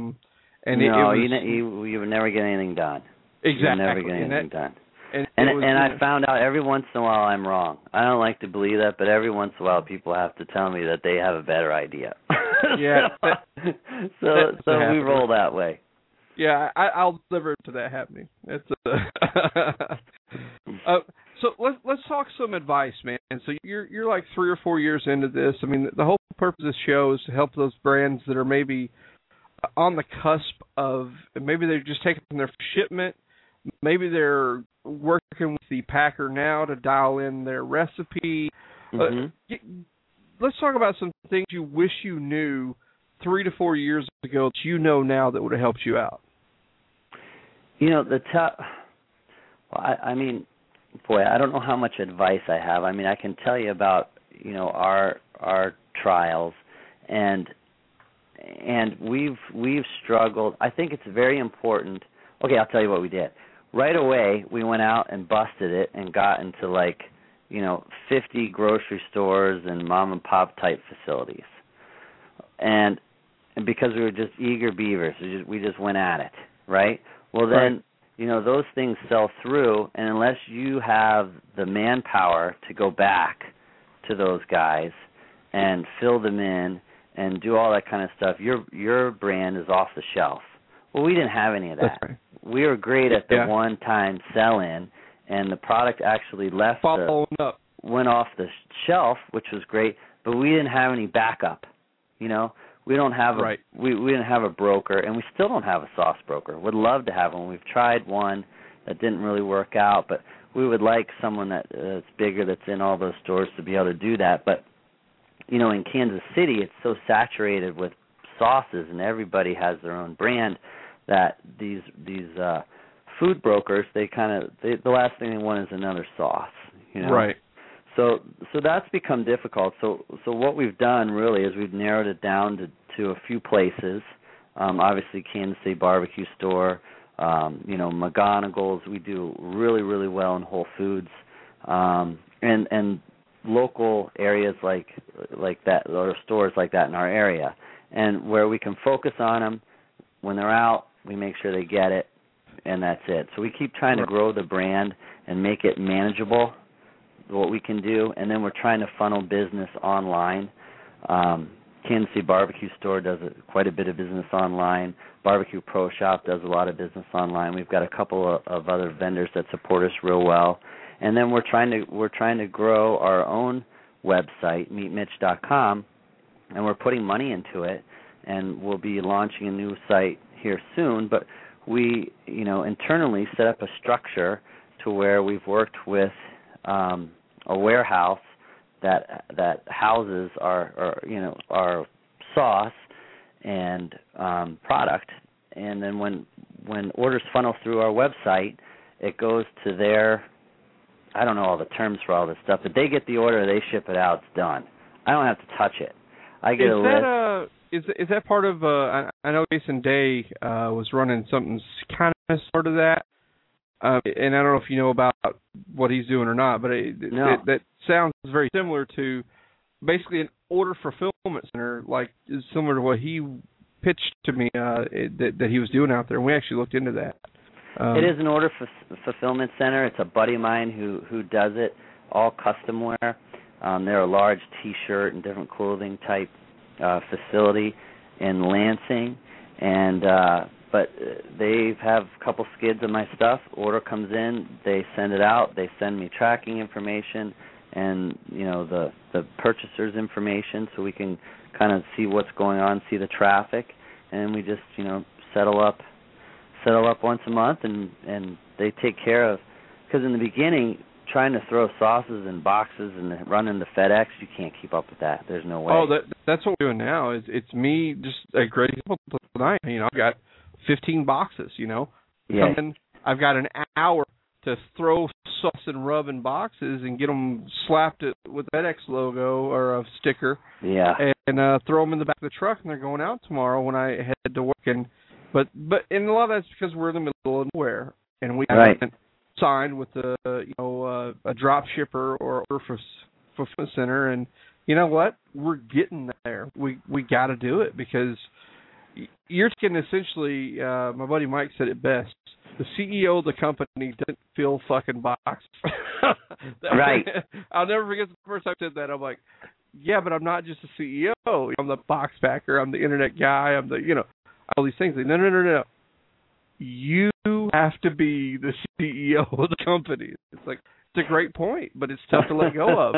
Speaker 4: You would never get anything done.
Speaker 3: Exactly.
Speaker 4: You never get anything done.
Speaker 3: And
Speaker 4: I found out every once in a while I'm wrong. I don't like to believe that, but every once in a while people have to tell me that they have a better idea.
Speaker 3: Yeah.
Speaker 4: So we roll that way.
Speaker 3: Yeah, I'll deliver to that happening. It's so let's talk some advice, man. So you're like 3 or 4 years into this. I mean, the whole purpose of this show is to help those brands that are maybe on the cusp of, maybe they're just taking their shipment, maybe they're working with the packer now to dial in their recipe. Let's talk about some things you wish you knew 3 to 4 years ago that you know now that would have helped you out.
Speaker 4: I don't know how much advice I have. I mean, I can tell you about, our trials, and we've struggled. I think it's very important. Okay, I'll tell you what we did. Right away, we went out and busted it and got into 50 grocery stores and mom and pop type facilities. And because we were just eager beavers, we just went at it, right? Well, then, those things sell through, and unless you have the manpower to go back to those guys and fill them in and do all that kind of stuff, your brand is off the shelf. Well, we didn't have any of that.
Speaker 3: Right.
Speaker 4: We were great at the one-time sell-in, and the product actually went off the shelf, which was great, but we didn't have any backup. We don't have we didn't have a broker, and we still don't have a sauce broker. Would love to have one. We've tried one that didn't really work out, but we would like someone that's bigger, that's in all those stores, to be able to do that. But in Kansas City, it's so saturated with sauces, and everybody has their own brand, that these food brokers, the last thing they want is another sauce.
Speaker 3: Right.
Speaker 4: So that's become difficult. So what we've done really is we've narrowed it down to a few places. Obviously, Kansas City Barbecue Store, McGonigal's. We do really, really well in Whole Foods, and local areas like that, or stores like that in our area, and where we can focus on them. When they're out, we make sure they get it, and that's it. So we keep trying to grow the brand and make it manageable, what we can do, and then we're trying to funnel business online. Kansas City Barbecue Store does quite a bit of business online. Barbecue Pro Shop does a lot of business online. We've got a couple of other vendors that support us real well, and then we're trying to grow our own website, meetmitch.com, and we're putting money into it, and we'll be launching a new site here soon. But we, internally set up a structure to where we've worked with a warehouse that houses our sauce and product, and then when orders funnel through our website, it goes to their, I don't know all the terms for all this stuff, but they get the order, they ship it out, it's done. I don't have to touch it. I get a list.
Speaker 3: Is that part of? I know Jason Day was running something kind of sort of that. And I don't know if you know about what he's doing or not, but that sounds very similar to basically an order fulfillment center, like is similar to what he pitched to me that he was doing out there, and we actually looked into that.
Speaker 4: It is an order fulfillment center. It's a buddy of mine who does it, all custom wear. They're a large T-shirt and different clothing type facility in Lansing, and but they have a couple skids of my stuff. Order comes in, they send it out. They send me tracking information and the purchaser's information, so we can kind of see what's going on, see the traffic, and we just settle up once a month, and they take care of. Because in the beginning, trying to throw sauces in boxes and run into FedEx, you can't keep up with that. There's no way.
Speaker 3: Oh, that's what we're doing now. It's me, just a great example tonight. I've got 15 boxes.
Speaker 4: Yeah.
Speaker 3: I've got an hour to throw sauce and rub in boxes and get them slapped with the FedEx logo or a sticker.
Speaker 4: Yeah.
Speaker 3: And throw them in the back of the truck, and they're going out tomorrow when I head to work. But a lot of that's because we're in the middle of nowhere, and we haven't signed with a drop shipper or fulfillment center. And you know what? We're getting there. We got to do it, because you're taking essentially. My buddy Mike said it best. The CEO of the company doesn't fill fucking boxes.
Speaker 4: Right.
Speaker 3: I'll never forget the first time I said that. I'm like, yeah, but I'm not just a CEO. I'm the box packer. I'm the internet guy. I'm the all these things. Like, no. You have to be the CEO of the company. It's like, it's a great point, but it's tough to let go of.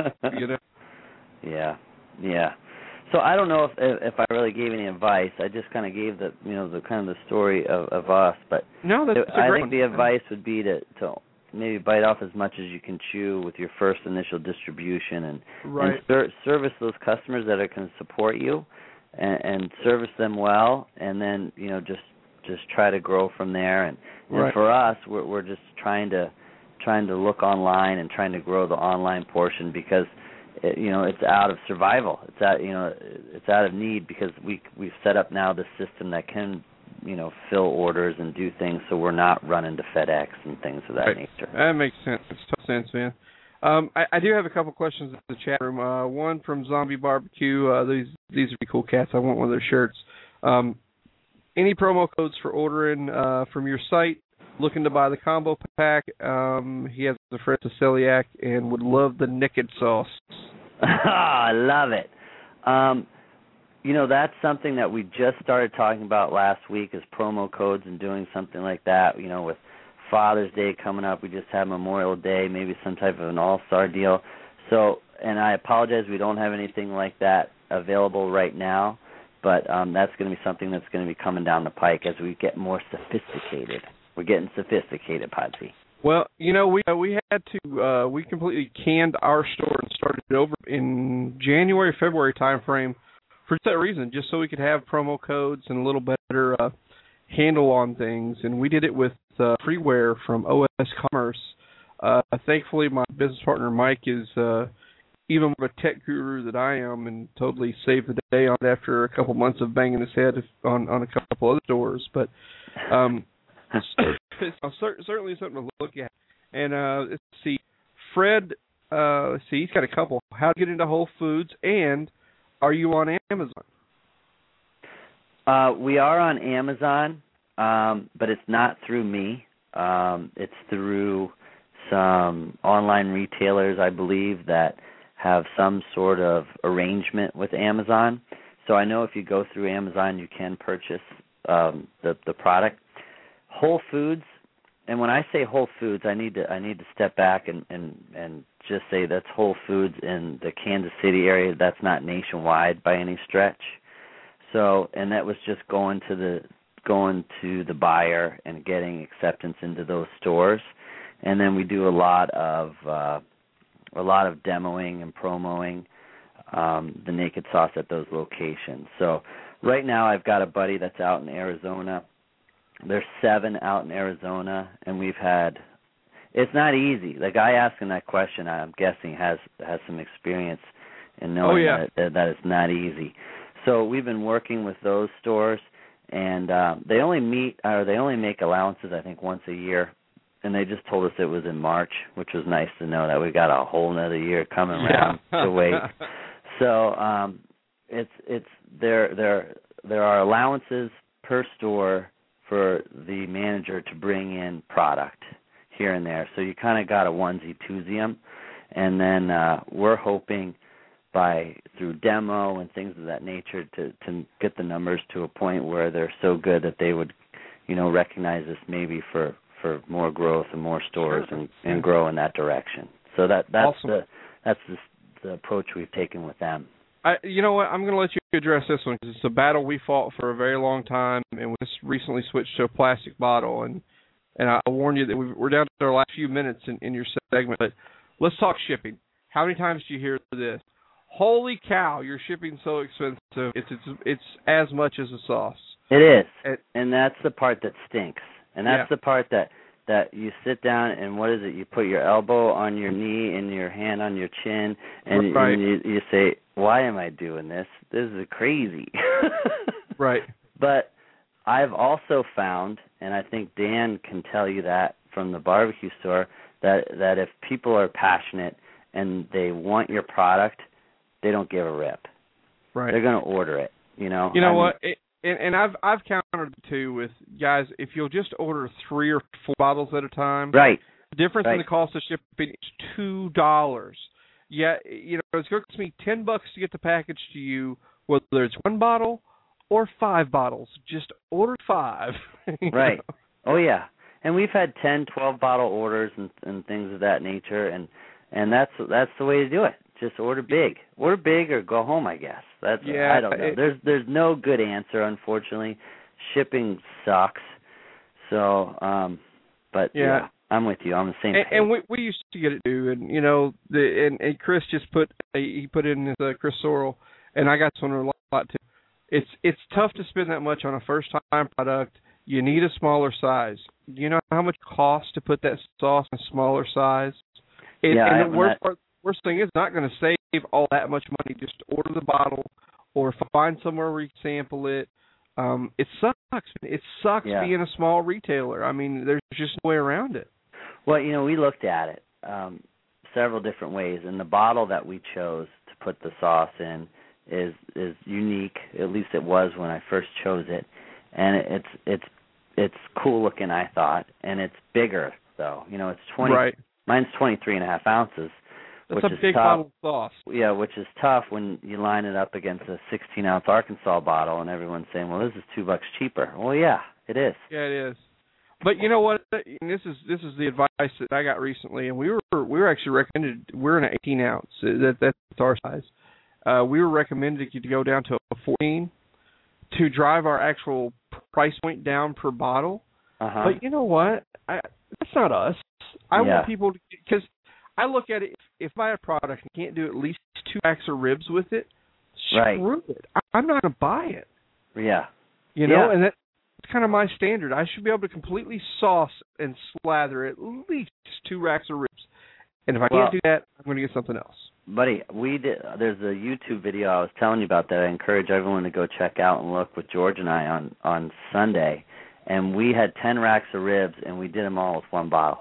Speaker 4: Yeah. So I don't know if I really gave any advice. I just kind of gave the kind of the story of us. But
Speaker 3: no, that's
Speaker 4: I think the advice would be to maybe bite off as much as you can chew with your first initial distribution, and service those customers that are going to support you, and service them well, and then just try to grow from there. And for us, we're just trying to look online and trying to grow the online portion, because it's out of survival. It's out of need, because we've set up now the system that can fill orders and do things, so we're not running to FedEx and things of that nature.
Speaker 3: That makes sense. It's tough sense, man. I do have a couple questions in the chat room. One from Zombie Barbecue. These are pretty cool cats. I want one of their shirts. Any promo codes for ordering from your site? Looking to buy the combo pack. He has a friend, a celiac, and would love the naked sauce.
Speaker 4: I love it. That's something that we just started talking about last week, is promo codes and doing something like that. With Father's Day coming up, we just had Memorial Day, maybe some type of an all-star deal. So, and I apologize, we don't have anything like that available right now, but that's going to be something that's going to be coming down the pike as we get more sophisticated. We're getting sophisticated, Podsy.
Speaker 3: Well, we had to we completely canned our store and started it over in January, February time frame for that reason, just so we could have promo codes and a little better handle on things. And we did it with freeware from OS Commerce. Thankfully, my business partner Mike is even more of a tech guru than I am, and totally saved the day on it after a couple months of banging his head on a couple other doors. But certainly something to look at. And let's see, Fred, he's got a couple. How to get into Whole Foods, and are you on Amazon?
Speaker 4: We are on Amazon, but it's not through me. It's through some online retailers, I believe, that have some sort of arrangement with Amazon. So I know if you go through Amazon, you can purchase the product. Whole Foods, and when I say Whole Foods, I need to step back and just say that's Whole Foods in the Kansas City area. That's not nationwide by any stretch. So, and that was just going to the buyer and getting acceptance into those stores. And then we do a lot of demoing and promoing the naked sauce at those locations. So right now I've got a buddy that's out in Arizona. There's 7 out in Arizona, and we've had. It's not easy. The guy asking that question, I'm guessing, has some experience in knowing that it's not easy. So we've been working with those stores, and they only make allowances, I think, once a year. And they just told us it was in March, which was nice to know that we got a whole another year coming around to wait. So there are allowances per store for the manager to bring in product here and there. So you kind of got a onesie-twosie 'em. And then we're hoping through demo and things of that nature to get the numbers to a point where they're so good that they would, recognize us maybe for more growth and more stores and grow in that direction. So that's
Speaker 3: awesome.
Speaker 4: that's the approach we've taken with them.
Speaker 3: You know what? I'm going to let you address this one because it's a battle we fought for a very long time, and we just recently switched to a plastic bottle. And I warned you that we're down to our last few minutes in your segment, but let's talk shipping. How many times do you hear this? Holy cow, your shipping's so expensive. It's as much as a sauce.
Speaker 4: It is, and that's the part that stinks. And that's the part that you sit down and what is it? You put your elbow on your knee and your hand on your chin, and,
Speaker 3: right.
Speaker 4: and you say, "Why am I doing this? This is crazy."
Speaker 3: Right.
Speaker 4: But I've also found, and I think Dan can tell you that from the barbecue store, that if people are passionate and they want your product, they don't give a rip.
Speaker 3: Right.
Speaker 4: They're going to order it. You know
Speaker 3: what? And I've countered the two with guys. If you'll just order 3 or 4 bottles at a time,
Speaker 4: right?
Speaker 3: The difference in the cost of shipping is $2. Yeah, it's going to cost me $10 to get the package to you, whether it's 1 bottle or 5 bottles. Just order 5.
Speaker 4: Right. Oh yeah. And we've had 10, 12 bottle orders and things of that nature, and that's the way to do it. Just order big or go home, I guess. I don't know. There's no good answer, unfortunately. Shipping sucks. So, but yeah, I'm with you. I'm the same page.
Speaker 3: And we used to get it too, and and Chris just put in his Chris Sorrell, and I got this one a lot too. It's tough to spend that much on a first time product. You need a smaller size. Do you know how much it costs to put that sauce in a smaller size? And the worst thing is not going to save all that much money. Just order the bottle or find somewhere where you can sample it. It sucks. It sucks being a small retailer. I mean, there's just no way around it.
Speaker 4: Well, we looked at it several different ways, and the bottle that we chose to put the sauce in is unique. At least it was when I first chose it, and it's cool looking, I thought, and it's bigger though. It's 20.
Speaker 3: Right.
Speaker 4: Mine's 23.5 ounces.
Speaker 3: That's a big bottle of sauce.
Speaker 4: Yeah, which is tough when you line it up against a 16-ounce Arkansas bottle, and everyone's saying, "Well, this is $2 cheaper." Well, yeah, it is.
Speaker 3: Yeah, it is. But you know what? This is the advice that I got recently, and we were actually recommended. We're in an 18-ounce. That's our size. We were recommended to go down to a 14 to drive our actual price point down per bottle.
Speaker 4: Uh-huh.
Speaker 3: But you know what? That's not us. I want people to, because I look at it, if I buy a product and can't do at least 2 racks of ribs with it, screw it. I'm not going to buy it.
Speaker 4: Yeah.
Speaker 3: And that's kind of my standard. I should be able to completely sauce and slather at least 2 racks of ribs. And if I can't do that, I'm going to get something else.
Speaker 4: Buddy, there's a YouTube video I was telling you about that I encourage everyone to go check out and look with George and I on Sunday. And we had 10 racks of ribs, and we did them all with 1 bottle.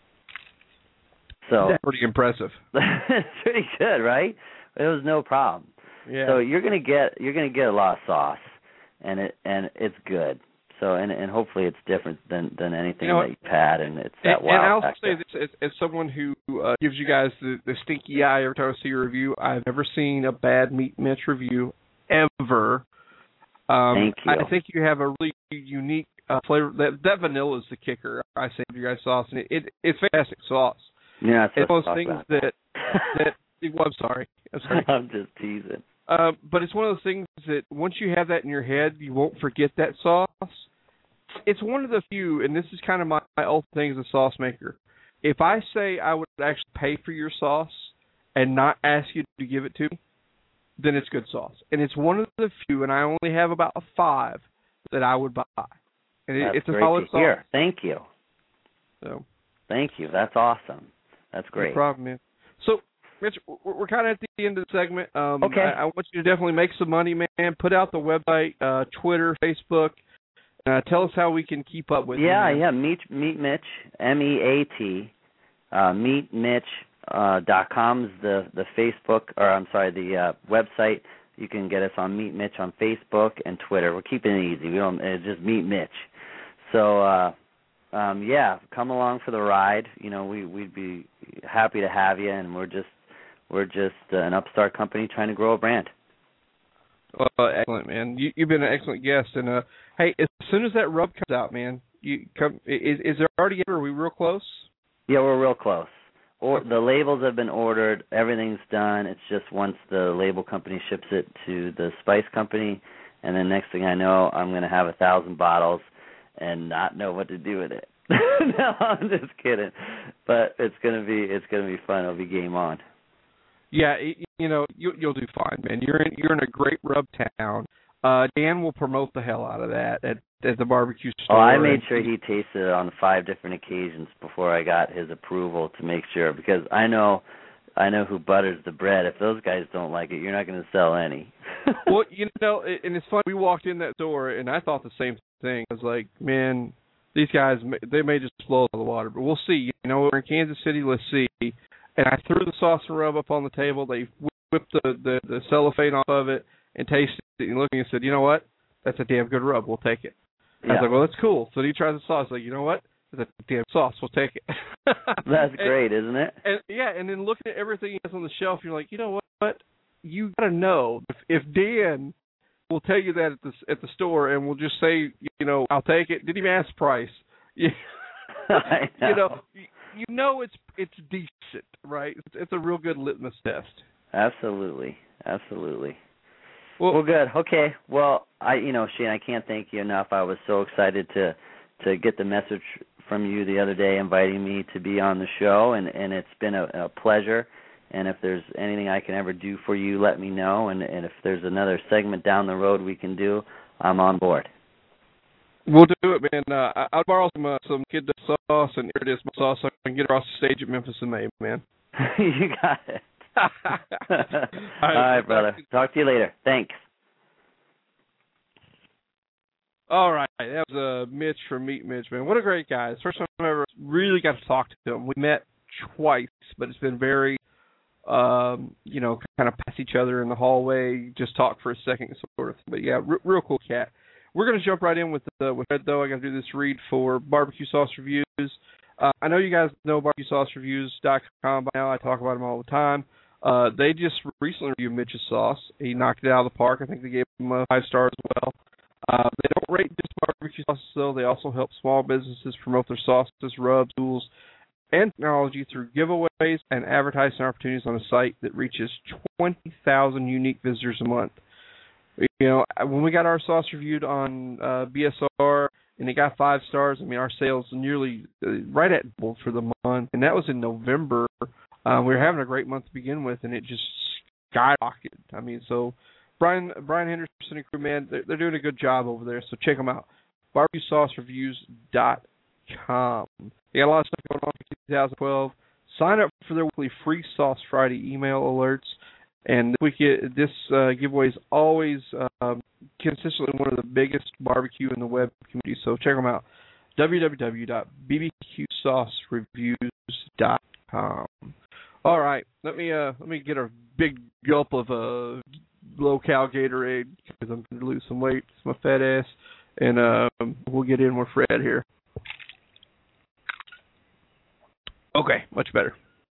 Speaker 4: So
Speaker 3: that's pretty impressive.
Speaker 4: It's pretty good, right? It was no problem.
Speaker 3: Yeah.
Speaker 4: So you're gonna get a lot of sauce, and it's good. So and hopefully it's different than anything that you've had, and it's that wow.
Speaker 3: And I'll say this as someone who gives you guys the stinky eye every time I see a review. I've never seen a bad Meat Mitch review ever.
Speaker 4: Thank you.
Speaker 3: I think you have a really unique flavor. That vanilla is the kicker. I say to you guys sauce, and it's fantastic sauce.
Speaker 4: Yeah,
Speaker 3: it's one of those things that well, I'm sorry.
Speaker 4: I'm just teasing.
Speaker 3: But it's one of those things that once you have that in your head, you won't forget that sauce. It's one of the few, and this is kind of my old thing as a sauce maker. If I say I would actually pay for your sauce and not ask you to give it to me, then it's good sauce. And it's one of the few, and I only have about 5 that I would buy. And it's a solid sauce.
Speaker 4: Here. Thank you.
Speaker 3: So,
Speaker 4: thank you. That's awesome. That's great.
Speaker 3: No problem, man. So, Mitch, we're kind of at the end of the segment.
Speaker 4: Okay.
Speaker 3: I want you to definitely make some money, man. Put out the website, Twitter, Facebook. Tell us how we can keep up with you.
Speaker 4: Yeah. Meet Mitch, MEAT. MeetMitch.com is the Facebook, or I'm sorry, the website. You can get us on Meet Mitch on Facebook and Twitter. We're keeping it easy. We don't just Meet Mitch. So yeah, come along for the ride. We'd be happy to have you, and we're just an upstart company trying to grow a brand.
Speaker 3: Well, excellent, man. You've been an excellent guest, and hey, as soon as that rub comes out, man, you come. Is there already? Are we real close?
Speaker 4: Yeah, we're real close. Or the labels have been ordered. Everything's done. It's just once the label company ships it to the spice company, and then next thing I know, I'm going to have 1,000 bottles and not know what to do with it. No, I'm just kidding. But it's gonna be fun. It'll be game on.
Speaker 3: Yeah, you'll do fine, man. You're in a great rub town. Dan will promote the hell out of that at the barbecue store.
Speaker 4: Oh, I made sure he tasted it on 5 different occasions before I got his approval to make sure, because I know who butters the bread. If those guys don't like it, you're not going to sell any.
Speaker 3: Well, and it's funny. We walked in that door, and I thought the same thing. I was like, man, these guys, they may just blow out of the water, but we'll see. We're in Kansas City. Let's see. And I threw the sauce and rub up on the table. They whipped the cellophane off of it and tasted it and looked at me and said, you know what? That's a damn good rub. We'll take it. Yeah. I was like, well, that's cool. So he tries the sauce. Like, you know what? That's a damn sauce. We'll take it.
Speaker 4: That's great, isn't it?
Speaker 3: And then looking at everything he has on the shelf, you're like, you know what? You got to know if Dan will tell you that at the store and will just say, I'll take it. Didn't even ask price.
Speaker 4: I know.
Speaker 3: It's decent, right? It's a real good litmus test.
Speaker 4: Absolutely. Well, good. Okay. Well, Shane, I can't thank you enough. I was so excited to get the message from you the other day inviting me to be on the show, and it's been a pleasure. And if there's anything I can ever do for you, let me know. And if there's another segment down the road we can do, I'm on board.
Speaker 3: We'll do it, man. I'll borrow some kid sauce and here it is, my sauce, so I can get across the stage at Memphis in May, man.
Speaker 4: You got it. All right, brother. Talk to you later. Thanks.
Speaker 3: All right. That was Mitch from Meet Mitch, man. What a great guy. It's the first time I ever really got to talk to him. We met twice, but it's been very, kind of pass each other in the hallway, just talk for a second sort of thing. But, yeah, real cool cat. We're going to jump right in with Fred, though. I got to do this read for Barbecue Sauce Reviews. I know you guys know BarbecueSauceReviews.com by now. I talk about them all the time. They just recently reviewed Mitch's sauce. He knocked it out of the park. I think they gave him 5 stars as well. They don't rate just barbecue sauces, though. They also help small businesses promote their sauces, rubs, tools, and technology through giveaways and advertising opportunities on a site that reaches 20,000 unique visitors a month. When we got our sauce reviewed on BSR and it got 5 stars, our sales nearly right at double for the month, and that was in November. We were having a great month to begin with, and it just skyrocketed. So Brian Henderson and crew, man, they're doing a good job over there, so check them out. BarbecueSauceReviews.com. They got a lot of stuff going on for 2012. Sign up for their weekly free Sauce Friday email alerts. And this giveaway is always consistently one of the biggest barbecue in the web community. So check them out. www.bbqsaucereviews.com. All right, let me get a big gulp of low-cal Gatorade because I'm going to lose some weight. It's my fat ass, and we'll get in with Fred here. Okay, much better.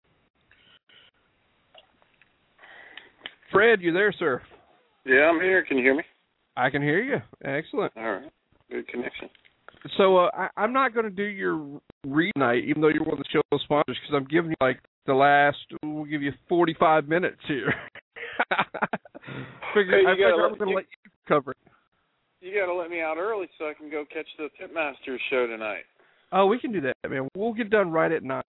Speaker 3: Fred, you there, sir?
Speaker 5: Yeah, I'm here. Can you hear me?
Speaker 3: I can hear you. Excellent.
Speaker 5: All right. Good connection.
Speaker 3: So I'm not going to do your read tonight, even though you're one of the show sponsors, because I'm giving you we'll give you 45 minutes here. I figure I'm going to let you cover it.
Speaker 5: You got to let me out early so I can go catch the Pitmasters show tonight.
Speaker 3: Oh, we can do that, man. We'll get done right at 9.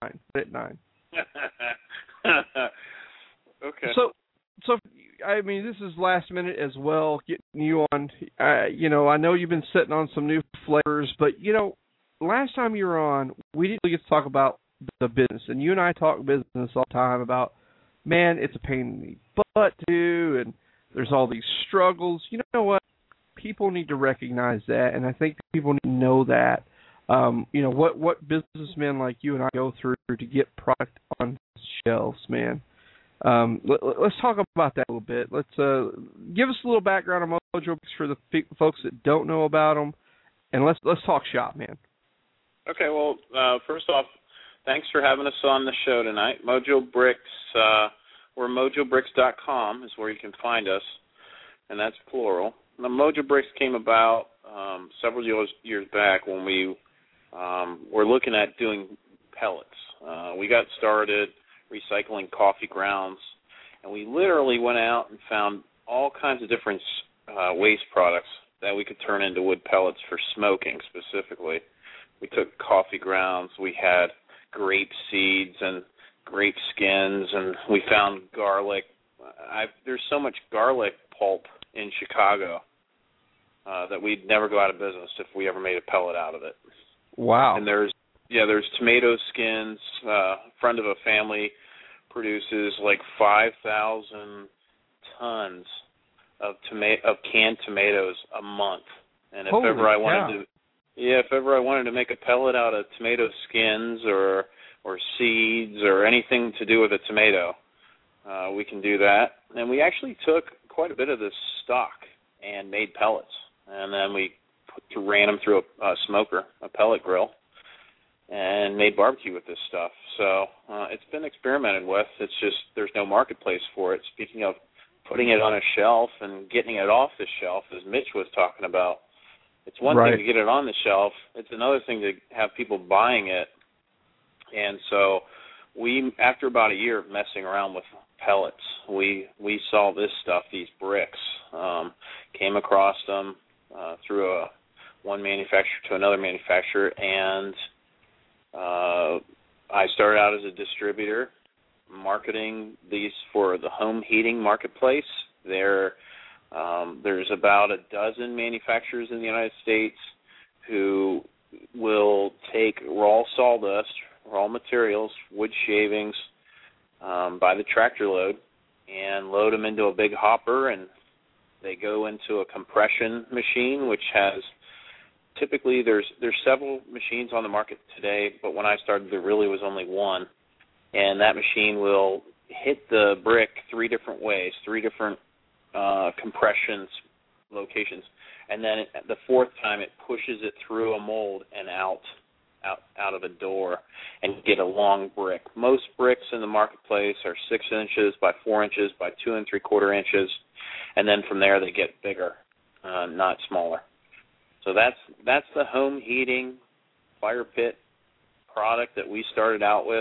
Speaker 5: Okay.
Speaker 3: So, this is last minute as well, getting you on. I know you've been sitting on some new flavors, but, last time you were on, we didn't really get to talk about the business. And you and I talk business all the time about, man, it's a pain in the butt to do, and there's all these struggles. You know what? People need to recognize that, and I think people need to know that. What businessmen like you and I go through to get product on shelves, man. Let's talk about that a little bit. Let's give us a little background on Mojo Bricks for the folks that don't know about them, and let's talk shop, man.
Speaker 5: Okay, well, first off, thanks for having us on the show tonight. Mojo Bricks, we're mojobricks.com is where you can find us, and that's plural. Now, Mojo Bricks came about several years back when we were looking at doing pellets. We got started recycling coffee grounds, and we literally went out and found all kinds of different waste products that we could turn into wood pellets for smoking specifically. We took coffee grounds, we had grape seeds and grape skins, and we found garlic. There's so much garlic pulp in Chicago that we'd never go out of business if we ever made a pellet out of it.
Speaker 3: Wow.
Speaker 5: And there's tomato skins. A friend of a family produces like 5,000 tons of canned tomatoes a month. And if ever I wanted to make a pellet out of tomato skins or seeds or anything to do with a tomato, we can do that. And we actually took quite a bit of this stock and made pellets. And then we ran them through a smoker, a pellet grill, and made barbecue with this stuff. So it's been experimented with. It's just there's no marketplace for it. Speaking of putting it on a shelf and getting it off the shelf, as Mitch was talking about, it's one thing to get it on the shelf. It's another thing to have people buying it. And so we, after about a year of messing around with pellets, we saw this stuff, these bricks, came across them through one manufacturer to another manufacturer, and I started out as a distributor marketing these for the home heating marketplace. There's about a dozen manufacturers in the United States who will take raw sawdust, raw materials, wood shavings, by the tractor load and load them into a big hopper, and they go into a compression machine, which has typically there's several machines on the market today, but when I started there really was only one, and that machine will hit the brick three different ways, three different compressions locations, and then the fourth time it pushes it through a mold and out of a door and get a long brick. Most bricks in the marketplace are 6 inches by 4 inches by 2 3/4 inches, and then from there they get bigger, not smaller. So that's the home heating fire pit product that we started out with.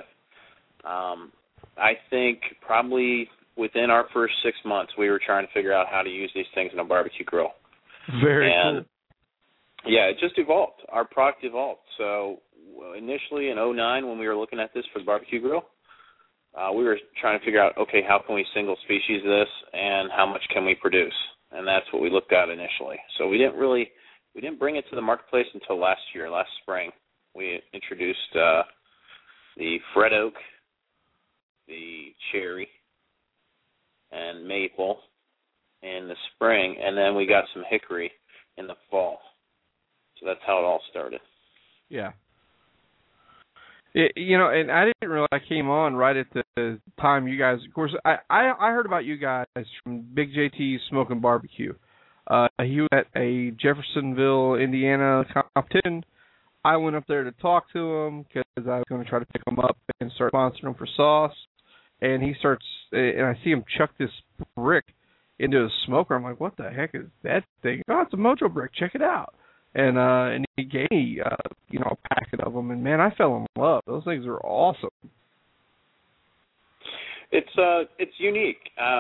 Speaker 5: I think probably within our first 6 months we were trying to figure out how to use these things in a barbecue grill.
Speaker 3: Very cool.
Speaker 5: Yeah, it just evolved. Our product evolved. So initially in 2009 when we were looking at this for the barbecue grill, we were trying to figure out, okay, how can we single species this and how much can we produce? And that's what we looked at initially. So we didn't bring it to the marketplace until last spring. We introduced the Fred Oak, the cherry, and maple in the spring, and then we got some hickory in the fall. So that's how it all started.
Speaker 3: Yeah. And I didn't realize I came on right at the time you guys, of course, I heard about you guys from Big JT's Smoking Barbecue. He was at a Jeffersonville, Indiana competition. I went up there to talk to him because I was going to try to pick him up and start sponsoring him for sauce. And he starts, and I see him chuck this brick into a smoker. I'm like, what the heck is that thing? Oh, it's a Mojo brick. Check it out. And he gave me, a packet of them. And, man, I fell in love. Those things are awesome.
Speaker 5: It's unique.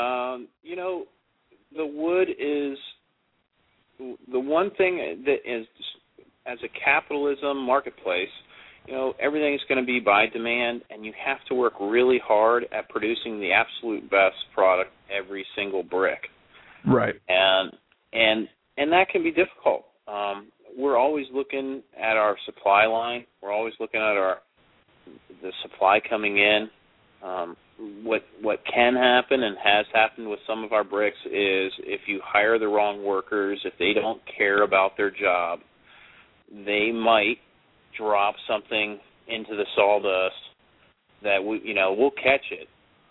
Speaker 5: The wood is the one thing that is, as a capitalism marketplace, everything is going to be by demand, and you have to work really hard at producing the absolute best product every single brick.
Speaker 3: Right.
Speaker 5: And that can be difficult. We're always looking at our supply line. We're always looking at the supply coming in. What can happen and has happened with some of our bricks is if you hire the wrong workers, if they don't care about their job, they might drop something into the sawdust that we'll catch it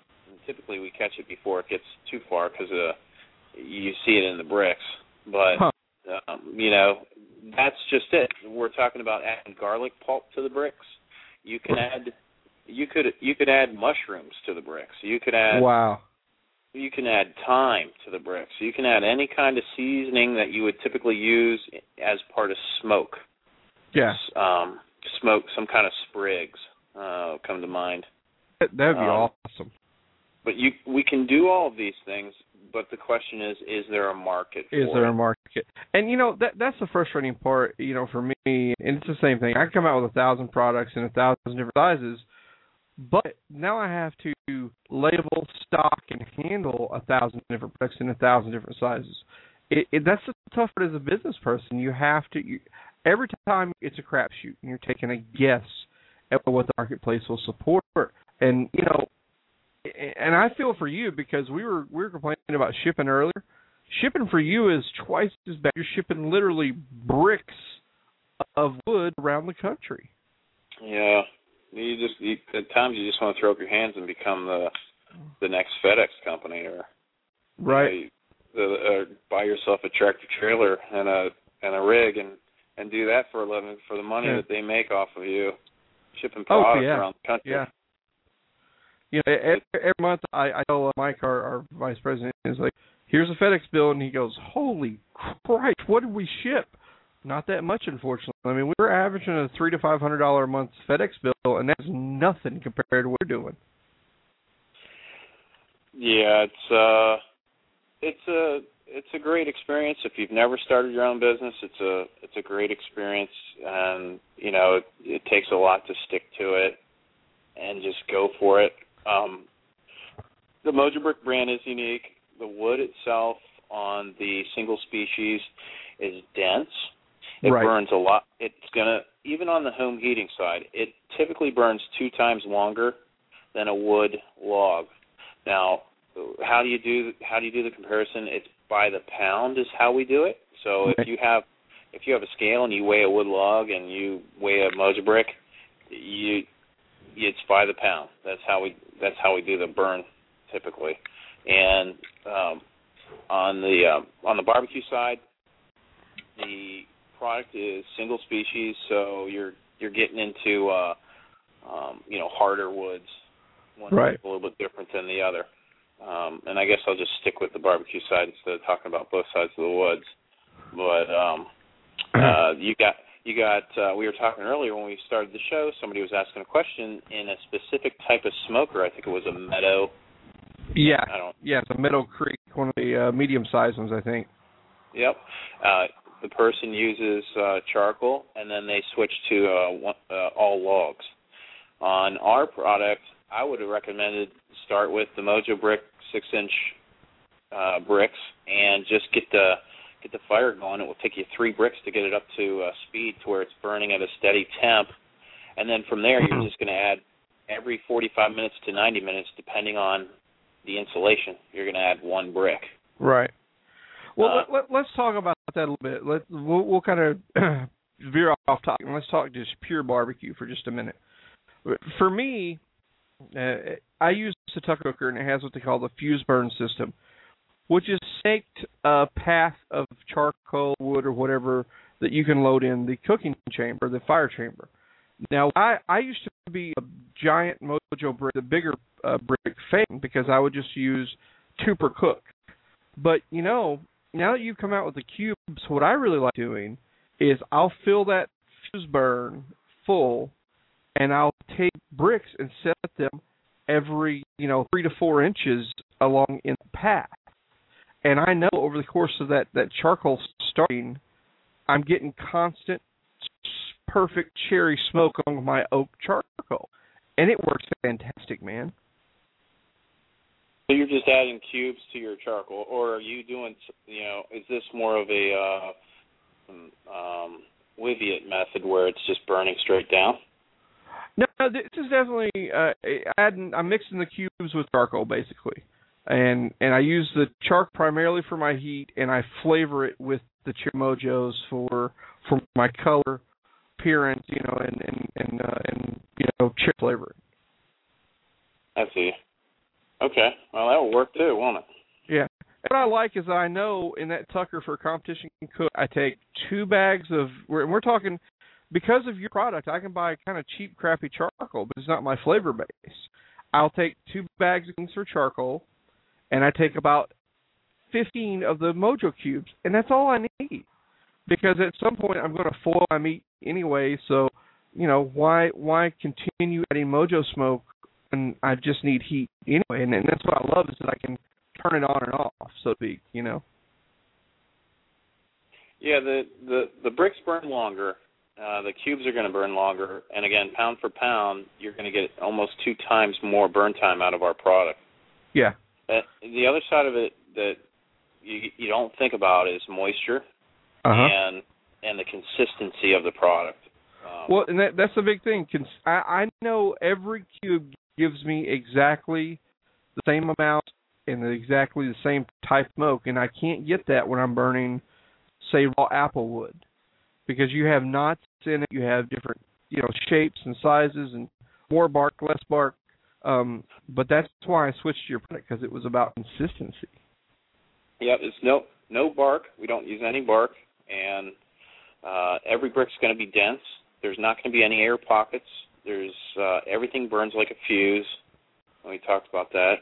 Speaker 5: typically we catch it before it gets too far because you see it in the bricks. But you know, that's just it. We're talking about adding garlic pulp to the bricks. You can add, you could add mushrooms to the bricks. You could add.
Speaker 3: Wow.
Speaker 5: You can add thyme to the bricks. You can add any kind of seasoning that you would typically use as part of smoke.
Speaker 3: Yeah.
Speaker 5: Smoke, some kind of sprigs come to mind.
Speaker 3: That would be awesome.
Speaker 5: But we can do all of these things, but the question is there a market for it?
Speaker 3: Is there a market? And, you know, that's the frustrating part, you know, for me, and it's the same thing. I can come out with 1,000 products in 1,000 different sizes, but now I have to label, stock, and handle 1,000 different products in 1,000 different sizes. That's the tough part as a business person. You have to, every time it's a crapshoot, and you're taking a guess at what the marketplace will support. And, you know, and I feel for you because we were complaining about shipping earlier. Shipping for you is twice as bad. You're shipping literally bricks of wood around the country.
Speaker 5: Yeah. At times you just want to throw up your hands and become the next FedEx company, or
Speaker 3: right,
Speaker 5: or buy yourself a tractor trailer and a rig and do that for a living for the money that they make off of you shipping products around the country.
Speaker 3: Yeah. You know, every month I tell Mike, our vice president, is like, here's a FedEx bill, and he goes, holy Christ, what did we ship? Not that much, unfortunately. I mean, we're averaging a $300 to $500 a month FedEx bill, and that's nothing compared to what we're doing.
Speaker 5: Yeah, it's a great experience. If you've never started your own business, it's a great experience, and you know it takes a lot to stick to it and just go for it. The Mojo Brick brand is unique. The wood itself on the single species is dense. It burns a lot. It's gonna, even on the home heating side, it typically burns 2 times longer than a wood log. Now, how do you do the comparison? It's by the pound is how we do it. So if you have a scale and you weigh a wood log and you weigh a Mojo Brick, it's by the pound. That's how we do the burn typically. And on the barbecue side, the product is single species, so you're getting into harder woods. One is a little bit different than the other. And I guess I'll just stick with the barbecue side instead of talking about both sides of the woods. But we were talking earlier when we started the show, somebody was asking a question in a specific type of smoker. I think it was a Meadow.
Speaker 3: Yeah, it's a Meadow Creek, one of the medium-sized ones, I think. Yep.
Speaker 5: The person uses charcoal, and then they switch to all logs. On our product, I would have recommended start with the Mojo Brick 6-inch bricks and just get the fire going. It will take you 3 bricks to get it up to speed to where it's burning at a steady temp, and then from there you're just going to add every 45 minutes to 90 minutes, depending on the insulation. You're going to add 1 brick. Right. Well, let's talk about that a little bit. We'll kind of veer off topic, and let's talk just pure barbecue for just a minute. For me, I use the Tucker cooker, and it has what they call the fuse burn system, which is snaked path of charcoal, wood, or whatever that you can load in the cooking chamber, the fire chamber. Now, I used to be a giant Mojo Brick, the bigger brick fan, because I would just use 2 per cook. But, you know, now that you've come out with the cubes, what I really like doing is I'll fill that fuse burn full, and I'll take bricks and set them every, 3 to 4 inches along in the path. And I know over the course of that charcoal starting, I'm getting constant, perfect cherry smoke along with my oak charcoal. And it works fantastic, man. So you're just adding cubes to your charcoal, or are you doing, is this more of a Wiviet method where it's just burning straight down? No, this is definitely, I'm mixing the cubes with charcoal, basically. And I use the charcoal primarily for my heat, and I flavor it with the Cherry Mojos for my color, appearance, and cherry flavor. I see. Okay. Well, that will work too, won't it?
Speaker 3: Yeah. What I like is I know in that Tucker for competition cook, I take 2 bags of. We're talking because of your product. I can buy kind of cheap, crappy charcoal, but it's not my flavor base. I'll take 2 bags of things for charcoal, and I take about 15 of the Mojo cubes, and that's all I need. Because at some point I'm going to foil my meat anyway, so why continue adding Mojo smoke when I just need heat anyway? And that's what I love is that I can turn it on and off, so to speak.
Speaker 5: Yeah, the bricks burn longer. The cubes are going to burn longer, and again, pound for pound, you're going to get almost 2 times more burn time out of our product.
Speaker 3: Yeah.
Speaker 5: The other side of it that you don't think about is moisture and the consistency of the product.
Speaker 3: Well, and that's the big thing. I know every cube gives me exactly the same amount and exactly the same type of smoke, and I can't get that when I'm burning, say, raw apple wood, because you have knots in it, you have different shapes and sizes, and more bark, less bark. But that's why I switched to your product, because it was about consistency.
Speaker 5: Yep, it's no bark. We don't use any bark, and every brick's going to be dense. There's not going to be any air pockets. There's everything burns like a fuse. We talked about that.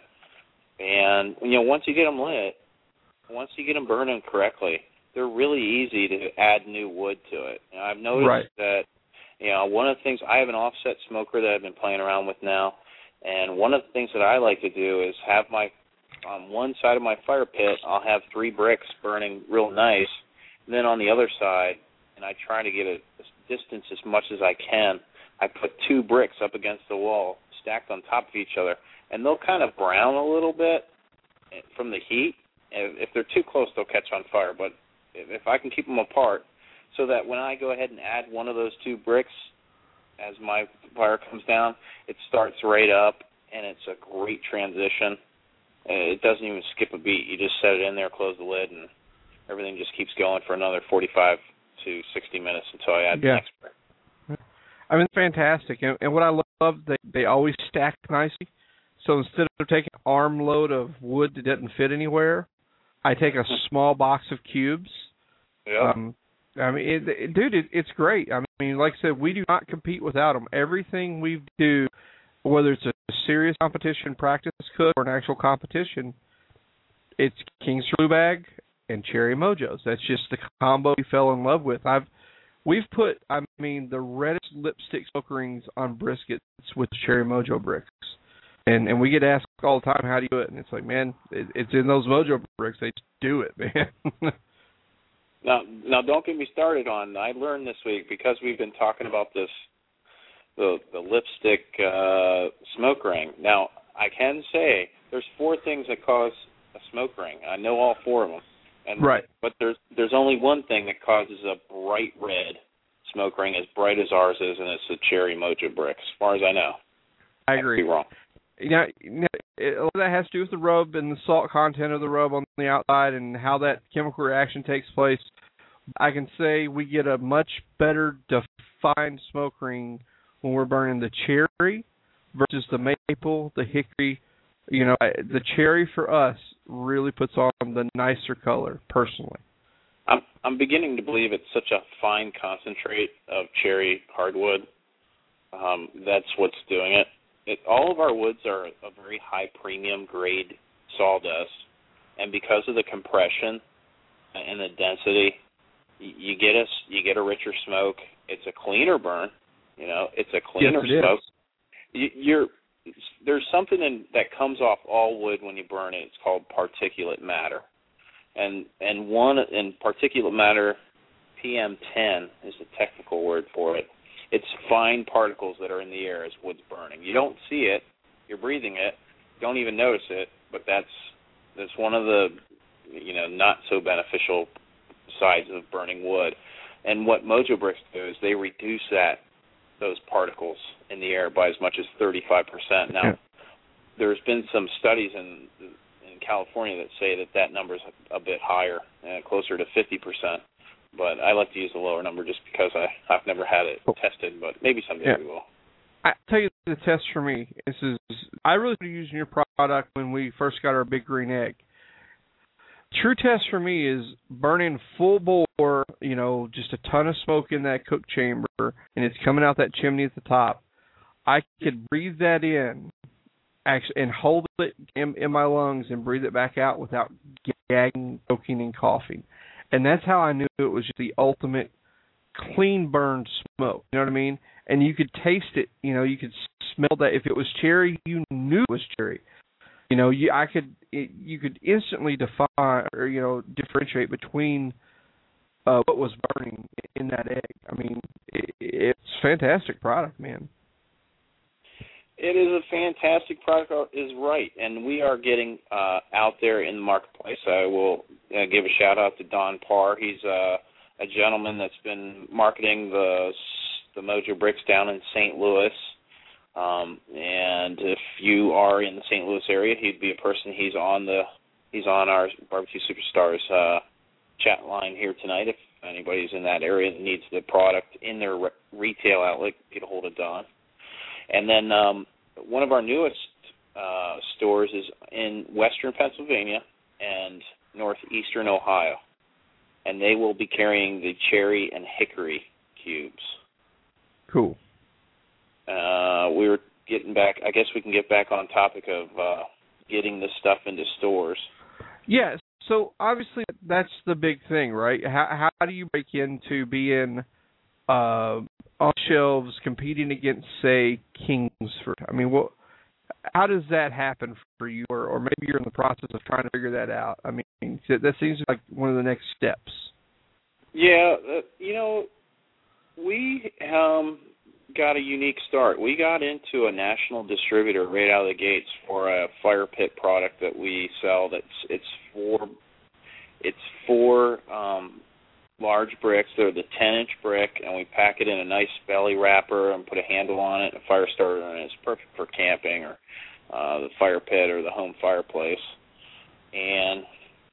Speaker 5: And once you get them lit, once you get them burning correctly, they're really easy to add new wood to it. And I've noticed that one of the things, I have an offset smoker that I've been playing around with now, and one of the things that I like to do is have on one side of my fire pit, I'll have 3 bricks burning real nice, and then on the other side, and I try to get a distance as much as I can, I put 2 bricks up against the wall, stacked on top of each other, and they'll kind of brown a little bit from the heat. If they're too close, they'll catch on fire, but if I can keep them apart, so that when I go ahead and add one of those 2 bricks as my fire comes down, it starts right up, and it's a great transition. It doesn't even skip a beat. You just set it in there, close the lid, and everything just keeps going for another 45 to 60 minutes until I add the next brick.
Speaker 3: I mean, it's fantastic. And what I love, they always stack nicely. So instead of taking an armload of wood that doesn't fit anywhere, I take a small box of cubes.
Speaker 5: Yeah.
Speaker 3: I mean, it's great. I mean, like I said, we do not compete without them. Everything we do, whether it's a serious competition, practice cook, or an actual competition, it's King's Blue Bag and Cherry Mojos. That's just the combo we fell in love with. We've put, the reddest lipstick smoke rings on briskets with Cherry Mojo bricks. And we get asked all the time, how do you do it? And it's like, man, it's in those Mojo bricks. They just do it, man.
Speaker 5: Now, don't get me started on, I learned this week, because we've been talking about this, the lipstick smoke ring. Now, I can say there's 4 things that cause a smoke ring. I know all 4 of them.
Speaker 3: Right.
Speaker 5: But there's only one thing that causes a bright red smoke ring, as bright as ours is, and it's the Cherry Mojo brick, as far as I know.
Speaker 3: I agree.
Speaker 5: I could be wrong.
Speaker 3: That has to do with the rub and the salt content of the rub on the outside and how that chemical reaction takes place. I can say we get a much better defined smoke ring when we're burning the cherry versus the maple, the hickory. The cherry for us really puts on the nicer color, personally.
Speaker 5: I'm beginning to believe it's such a fine concentrate of cherry hardwood. That's what's doing it. All of our woods are a very high premium grade sawdust, and because of the compression and the density, you get a richer smoke. It's a cleaner burn. It's a cleaner smoke. There's something that comes off all wood when you burn it. It's called particulate matter, and particulate matter, PM10 is the technical word for it. It's fine particles that are in the air as wood's burning. You don't see it. You're breathing it. You don't even notice it, but that's one of the not so beneficial sides of burning wood. And what Mojo bricks do is they reduce those particles in the air by as much as 35%. Now, there's been some studies in California that say that number is a bit higher, closer to 50%. But I like to use the lower number just because I've never had it tested, but maybe someday we will.
Speaker 3: I tell you the test for me. I really started using your product when we first got our Big Green Egg. True test for me is burning full bore, just a ton of smoke in that cook chamber, and it's coming out that chimney at the top. I could breathe that in, actually, and hold it in my lungs and breathe it back out without gagging, choking, and coughing. And that's how I knew it was just the ultimate clean burned smoke. You know what I mean? And you could taste it. You could smell that. If it was cherry, you knew it was cherry. You could instantly define or differentiate between what was burning in that egg. I mean, it's a fantastic product, man.
Speaker 5: It is a fantastic product, is right, and we are getting out there in the marketplace. I will give a shout out to Don Parr. He's a gentleman that's been marketing the Mojo Bricks down in St. Louis. And if you are in the St. Louis area, he'd be a person. He's on our Barbecue Superstars chat line here tonight. If anybody's in that area that needs the product in their retail outlet, get a hold of Don. And then one of our newest stores is in western Pennsylvania and northeastern Ohio, and they will be carrying the cherry and hickory cubes.
Speaker 3: Cool.
Speaker 5: We were getting back. I guess we can get back on topic of getting this stuff into stores.
Speaker 3: Yes. So obviously that's the big thing, right? How do you break into being on shelves competing against, say, Kingsford? I mean, how does that happen for you, or maybe you're in the process of trying to figure that out? I mean, that seems like one of the next steps.
Speaker 5: Yeah, we got a unique start. We got into a national distributor right out of the gates for a fire pit product that we sell. It's four large bricks. They're the 10-inch brick, and we pack it in a nice belly wrapper and put a handle on it and a fire starter, and it's perfect for camping or the fire pit or the home fireplace. And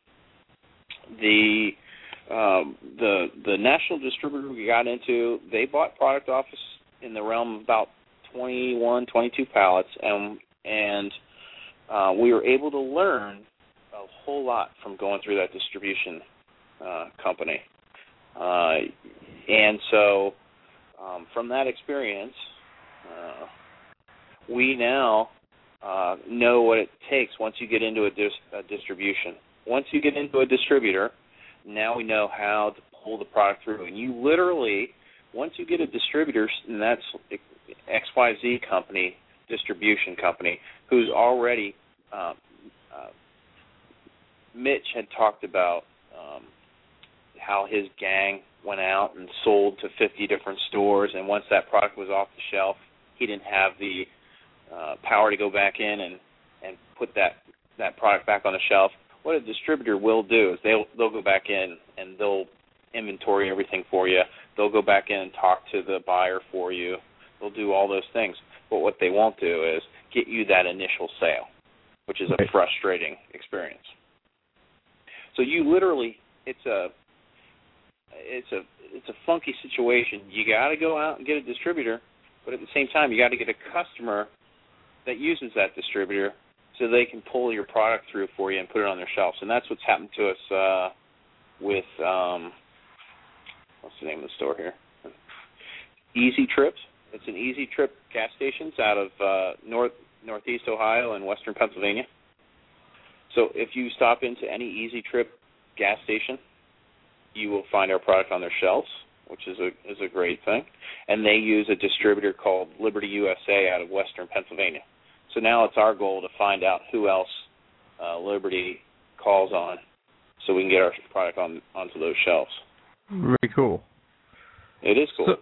Speaker 5: the national distributor we got into, they bought product off us in the realm of about 21, 22 pallets, and we were able to learn a whole lot from going through that distribution company. And so from that experience, we now know what it takes once you get into a distribution. Once you get into a distributor, now we know how to pull the product through. And you literally, once you get a distributor, and that's XYZ company, distribution company, who's already, Mitch had talked about how his gang went out and sold to 50 different stores, and once that product was off the shelf, he didn't have the power to go back in and put that product back on the shelf. What a distributor will do is they'll go back in and they'll inventory everything for you. They'll go back in and talk to the buyer for you. They'll do all those things. But what they won't do is get you that initial sale, which is a frustrating experience. So you literally, it's a funky situation. You got to go out and get a distributor, but at the same time, you got to get a customer that uses that distributor so they can pull your product through for you and put it on their shelves. And that's what's happened to us with what's the name of the store here? Easy Trips. It's an Easy Trip gas stations out of northeast Ohio and western Pennsylvania. So if you stop into any Easy Trip gas station, you will find our product on their shelves, which is a great thing. And they use a distributor called Liberty USA out of western Pennsylvania. So now it's our goal to find out who else Liberty calls on so we can get our product onto those shelves.
Speaker 3: Very cool.
Speaker 5: It is cool.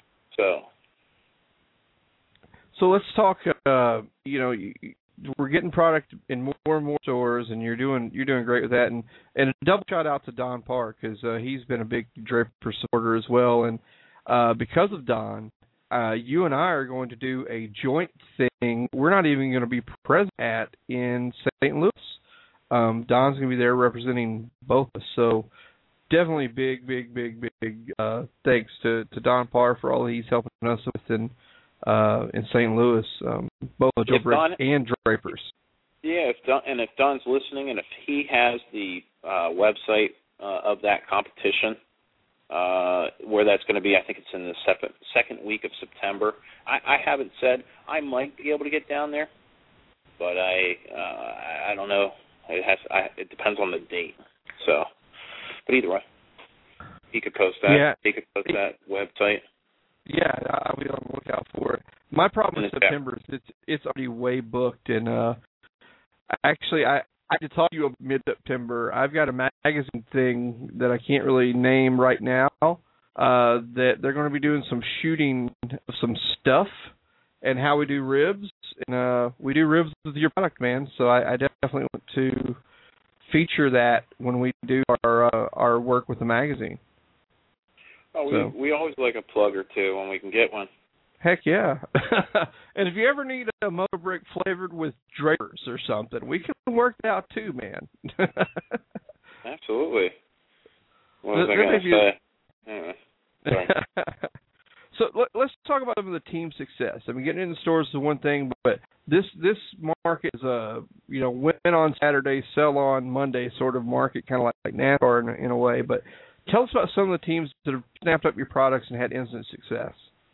Speaker 3: So let's talk. We're getting product in more and more stores, and you're doing great with that. And a double shout out to Don Parr, because he's been a big Draper supporter as well. And because of Don, you and I are going to do a joint thing. We're not even going to be present at in St. Louis. Don's going to be there representing both of us. So definitely big thanks to Don Parr for all he's helping us with. And in St. Louis, both Joe Brick and Drapers.
Speaker 5: Yeah, if Don's listening, and if he has the website of that competition, where that's going to be, I think it's in the second week of September. I haven't said I might be able to get down there, but I don't know. It depends on the date. So, but either way, he could post that.
Speaker 3: Yeah.
Speaker 5: He could post that website.
Speaker 3: Yeah, I'll be on the lookout for it. My problem with September is it's already way booked, and actually I could talk to you mid-September. I've got a magazine thing that I can't really name right now. That they're going to be doing some shooting of some stuff and how we do ribs, and we do ribs with your product, man. So I definitely want to feature that when we do our work with the magazine.
Speaker 5: Oh, we always like a plug or two when we can get one.
Speaker 3: Heck yeah. And if you ever need a motor brick flavored with Drapers or something, we can work that out too, man.
Speaker 5: Absolutely. What was I going to say? Anyway, sorry.
Speaker 3: So let's talk about some of the team success. I mean, getting in the stores is one thing, but this market is a win on Saturday, sell on Monday sort of market, kind of like NASCAR in a way. But tell us about some of the teams that have snapped up your products and had instant success.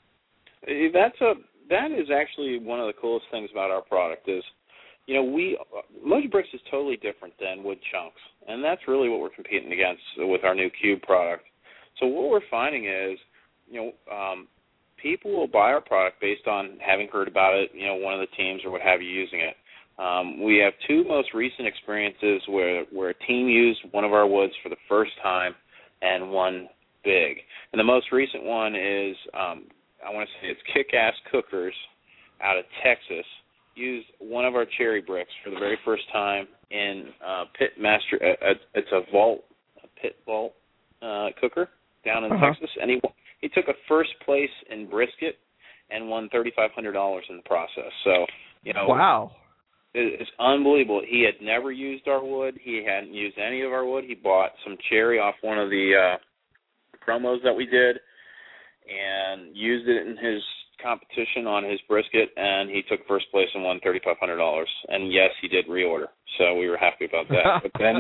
Speaker 5: That is actually one of the coolest things about our product is, Mojo Bricks is totally different than wood chunks, and that's really what we're competing against with our new Cube product. So what we're finding is, people will buy our product based on having heard about it, one of the teams or what have you using it. We have two most recent experiences where a team used one of our woods for the first time and won big. And the most recent one is, I want to say it's Kick-Ass Cookers out of Texas, used one of our cherry bricks for the very first time in Pitmaster. It's a pit vault cooker down in Texas, and he took a first place in brisket and won $3,500 in the process. So,
Speaker 3: wow,
Speaker 5: it's unbelievable. He had never used our wood. He hadn't used any of our wood. He bought some cherry off one of the promos that we did and used it in his competition on his brisket, and he took first place and won $3,500. And yes, he did reorder, so we were happy about that. But then,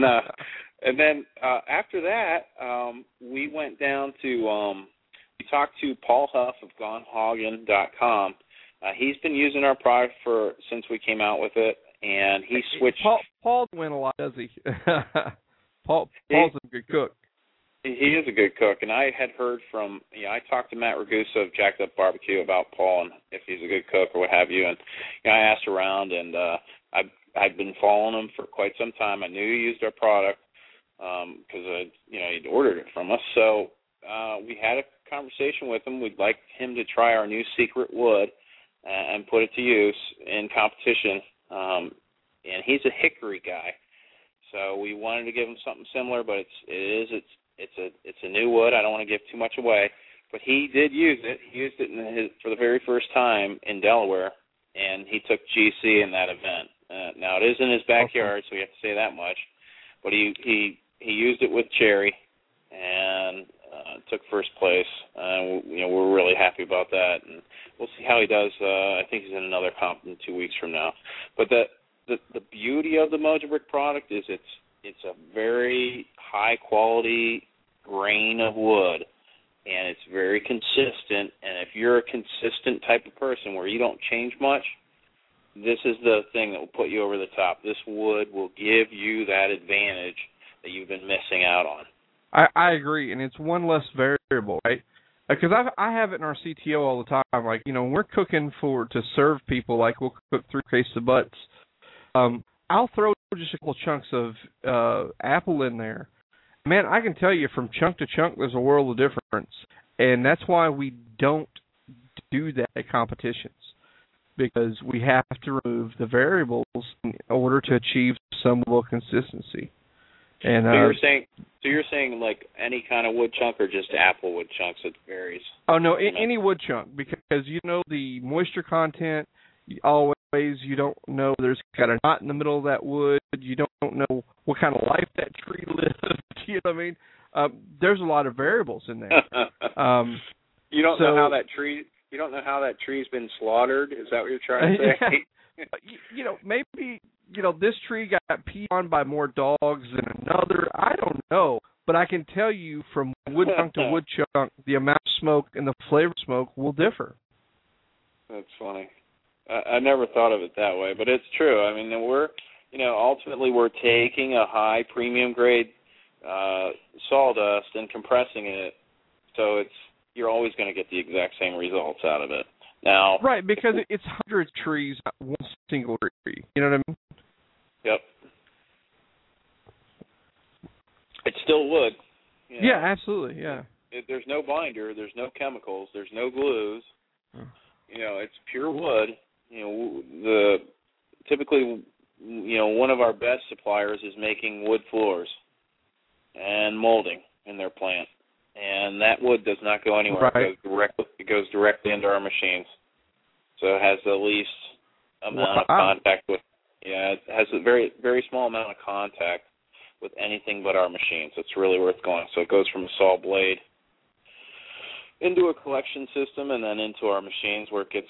Speaker 5: after that, we went down to we talked to Paul Huff of GoneHoggin.com. He's been using our product since we came out with it, and he switched.
Speaker 3: Paul doesn't win a lot, does he? Paul's a good cook.
Speaker 5: He is a good cook, and I had heard from, I talked to Matt Ragusa of Jacked Up Barbecue about Paul and if he's a good cook or what have you, and I asked around, and I've been following him for quite some time. I knew he used our product because he'd ordered it from us, so we had a conversation with him. We'd like him to try our new secret wood and put it to use in competition, and he's a hickory guy, so we wanted to give him something similar, but it's a new wood. I don't want to give too much away, but he did use it. He used it for the very first time in Delaware, and he took GC in that event. Now it is in his backyard, so we have to say that much. But he used it with cherry and took first place. We're really happy about that, and we'll see how he does. I think he's in another comp in 2 weeks from now. But the beauty of the Mojo Brick product is it's a very high quality grain of wood, and it's very consistent. And if you're a consistent type of person where you don't change much, this is the thing that will put you over the top. This wood will give you that advantage that you've been missing out on.
Speaker 3: I agree, and it's one less variable, right? Because I have it in our CTO all the time. Like, when we're cooking to serve people, like we'll cook 3 cases of butts, I'll throw just a couple chunks of apple in there. Man, I can tell you from chunk to chunk, there's a world of difference. And that's why we don't do that at competitions, because we have to remove the variables in order to achieve some level of consistency. And
Speaker 5: so you're saying like any kind of wood chunk or just apple wood chunks? It varies.
Speaker 3: Oh no, any wood chunk, because the moisture content. You don't know there's got a knot in the middle of that wood. You don't know what kind of life that tree lived. You know what I mean? There's a lot of variables in there.
Speaker 5: You don't know how that tree You don't know how that tree's been slaughtered? Is that what you're trying to say?
Speaker 3: Maybe, this tree got peed on by more dogs than another. I don't know. But I can tell you from wood chunk to wood chunk, the amount of smoke and the flavor of smoke will differ.
Speaker 5: That's funny. I never thought of it that way, but it's true. I mean, ultimately we're taking a high premium grade sawdust and compressing it, so you're always going to get the exact same results out of it. Now,
Speaker 3: right, because it's hundreds of trees, not one single tree. You know what I mean?
Speaker 5: Yep. It's still wood.
Speaker 3: Yeah, absolutely. Yeah.
Speaker 5: There's no binder. There's no chemicals. There's no glues. It's pure wood. Typically, one of our best suppliers is making wood floors and molding in their plant, and that wood does not go anywhere.
Speaker 3: Right.
Speaker 5: It goes directly into our machines, so it has the least amount of contact with. Yeah, it has a very, very small amount of contact with anything but our machines. It's really where it's going. So it goes from a saw blade into a collection system and then into our machines where it gets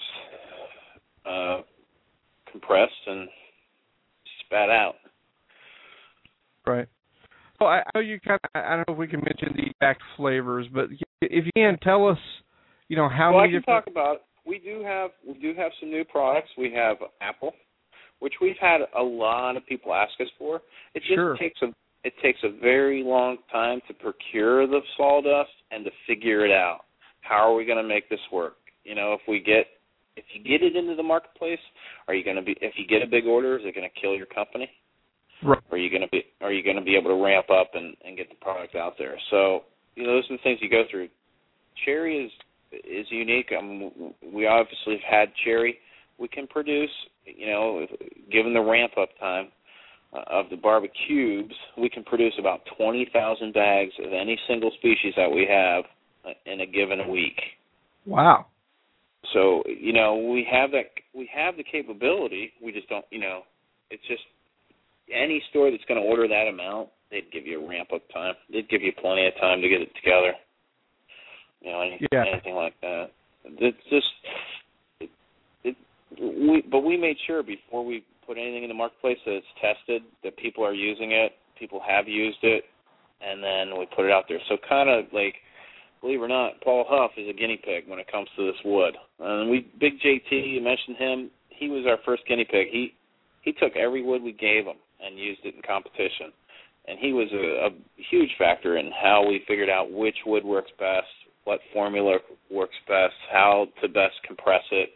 Speaker 5: compressed and spat out.
Speaker 3: Right. Well, I know you I don't know if we can mention the exact flavors, but if you can tell us, how many.
Speaker 5: I can talk about it. We do have some new products. We have apple, which we've had a lot of people ask us for. It just takes a very long time to procure the sawdust and to figure it out. How are we going to make this work? If you get it into the marketplace, if you get a big order, is it going to kill your company?
Speaker 3: Right.
Speaker 5: Are you going to be able to ramp up and get the product out there? So, those are the things you go through. Cherry is unique. We obviously have had cherry. We can produce, given the ramp-up time of the barbecues, we can produce about 20,000 bags of any single species that we have in a given week.
Speaker 3: Wow.
Speaker 5: So, we have the capability. We just don't, it's just any store that's going to order that amount, they'd give you a ramp-up time. They'd give you plenty of time to get it together. Anything like that. It's just, but we made sure before we put anything in the marketplace that it's tested, that people are using it, people have used it, and then we put it out there. So kind of like, believe it or not, Paul Huff is a guinea pig when it comes to this wood. And Big JT, you mentioned him, he was our first guinea pig. He took every wood we gave him and used it in competition. And he was a huge factor in how we figured out which wood works best, what formula works best, how to best compress it,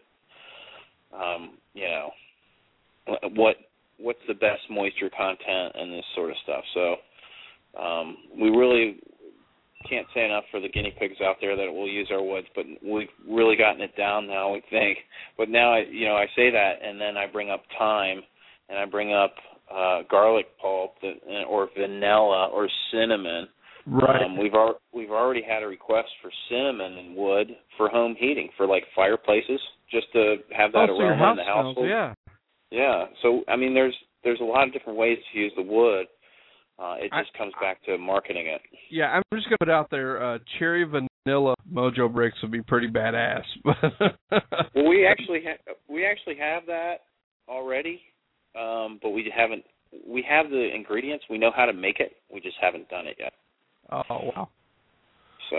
Speaker 5: what's the best moisture content and this sort of stuff. So we really can't say enough for the guinea pigs out there that will use our woods, but we've really gotten it down now, we think. But now, I say that, and then I bring up thyme, and I bring up garlic pulp or vanilla or cinnamon.
Speaker 3: Right.
Speaker 5: We've already had a request for cinnamon and wood for home heating, for like fireplaces, just to have that aroma in the household.
Speaker 3: Smells, yeah.
Speaker 5: Yeah. So there's a lot of different ways to use the wood. It just comes back to marketing it.
Speaker 3: Yeah, I'm just gonna put out there, cherry vanilla Mojo bricks would be pretty badass.
Speaker 5: Well, we actually have that already, but we haven't. We have the ingredients. We know how to make it. We just haven't done it yet.
Speaker 3: Oh wow!
Speaker 5: So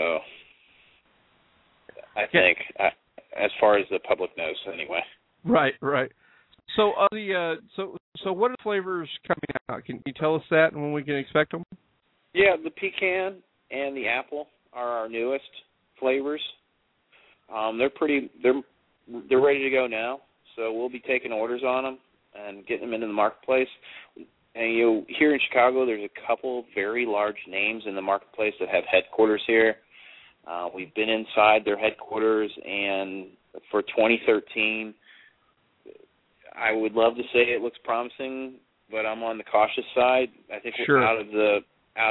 Speaker 5: I think, as far as the public knows, anyway.
Speaker 3: Right. So so what are the flavors coming out? Can you tell us that and when we can expect them?
Speaker 5: Yeah, the pecan and the apple are our newest flavors. They're ready to go now, so we'll be taking orders on them and getting them into the marketplace. And here in Chicago, there's a couple very large names in the marketplace that have headquarters here. We've been inside their headquarters, and for 2013, I would love to say it looks promising, but I'm on the cautious side. I think
Speaker 3: sure.
Speaker 5: out of the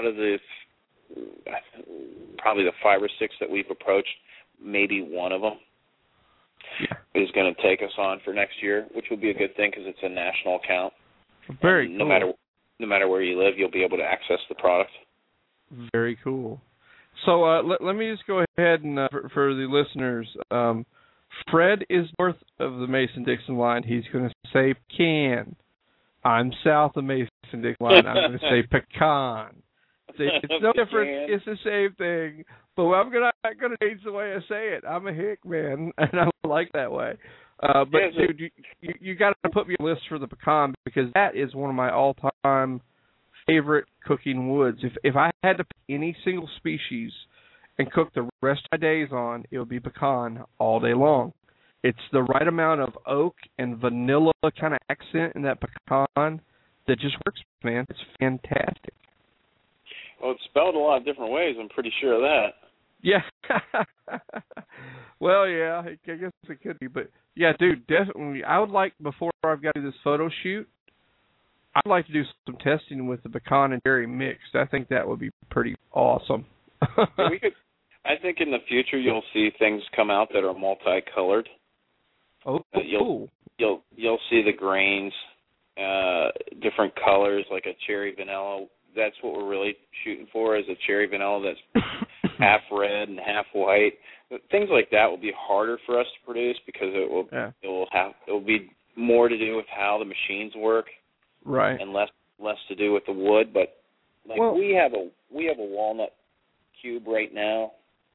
Speaker 5: probably the 5 or 6 that we've approached, maybe one of them is going to take us on for next year, which would be a good thing because it's a national account.
Speaker 3: Very cool.
Speaker 5: No matter where you live, you'll be able to access the product.
Speaker 3: Very cool. So let me just go ahead and for the listeners, Fred is north of the Mason-Dixon line. He's going to say pecan. I'm south of Mason-Dixon line. I'm going to say pecan. It's no different. It's the same thing. But I'm not going to change the way I say it. I'm a hick, man, and I like that way. But, dude, you got to put me on the list for the pecan because that is one of my all-time favorite cooking woods. If I had to pick any single species and cook the rest of my days on, it would be pecan all day long. It's the right amount of oak and vanilla kind of accent in that pecan that just works, man. It's fantastic.
Speaker 5: Well, it's spelled a lot of different ways. I'm pretty sure of that.
Speaker 3: Yeah. Well, yeah, I guess it could be. But, yeah, dude, definitely. I would like, before I've got to do this photo shoot, I'd like to do some testing with the pecan and cherry mixed. I think that would be pretty awesome.
Speaker 5: I think in the future you'll see things come out that are multicolored.
Speaker 3: Oh, cool.
Speaker 5: You'll see the grains, different colors, like a cherry vanilla. That's what we're really shooting for, is a cherry vanilla that's half red and half white. Things like that will be harder for us to produce because it will be more to do with how the machines work,
Speaker 3: right,
Speaker 5: and less to do with the wood. But we have a walnut cube right now,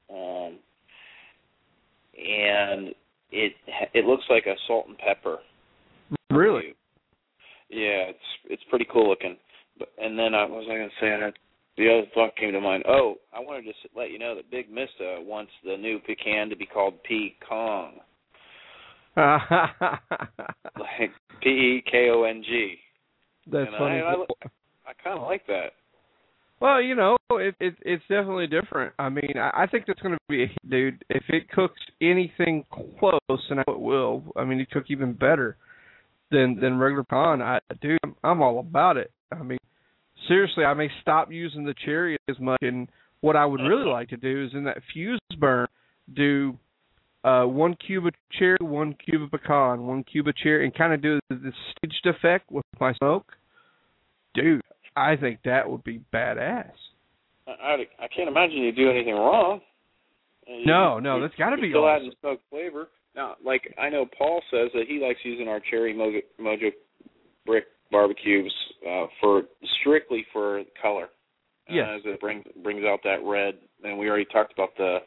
Speaker 5: and it looks like a salt and pepper.
Speaker 3: Really?
Speaker 5: Cube. Yeah, it's pretty cool looking. And then what was I going to say? The other thought came to mind. Oh, I wanted to let you know that Big Mista wants the new pecan to be called Pekong. Like Pekong.
Speaker 3: That's funny.
Speaker 5: I kind of like that.
Speaker 3: Well, it's definitely different. I mean, I think that's going to be a hit, dude. If it cooks anything close, and I know it will, I mean, it cook even better than regular pecan. Dude, I'm all about it. I mean, seriously, I may stop using the cherry as much, and what I would really like to do is in that fuse burn, do 1 cube of cherry, 1 cube of pecan, 1 cube of cherry, and kind of do the staged effect with my smoke. Dude, I think that would be badass.
Speaker 5: I can't imagine you do anything wrong.
Speaker 3: No, that's got to be
Speaker 5: still
Speaker 3: awesome.
Speaker 5: adding smoke flavor. Now, like I know Paul says that he likes using our cherry Mojo brick barbecues strictly for color.
Speaker 3: Yes.
Speaker 5: As it brings out that red, and we already talked about the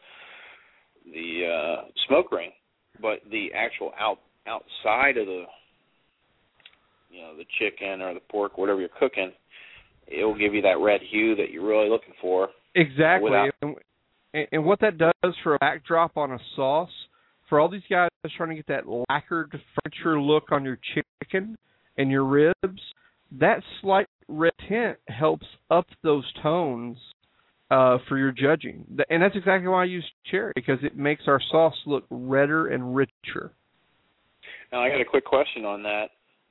Speaker 5: smoke ring, but the actual outside of the chicken or the pork, whatever you're cooking, it will give you that red hue that you're really looking for.
Speaker 3: Exactly. And what that does for a backdrop on a sauce, for all these guys trying to get that lacquered furniture look on your chicken and your ribs, that slight red tint helps up those tones for your judging. And that's exactly why I use cherry, because it makes our sauce look redder and richer.
Speaker 5: Now, I got a quick question on that.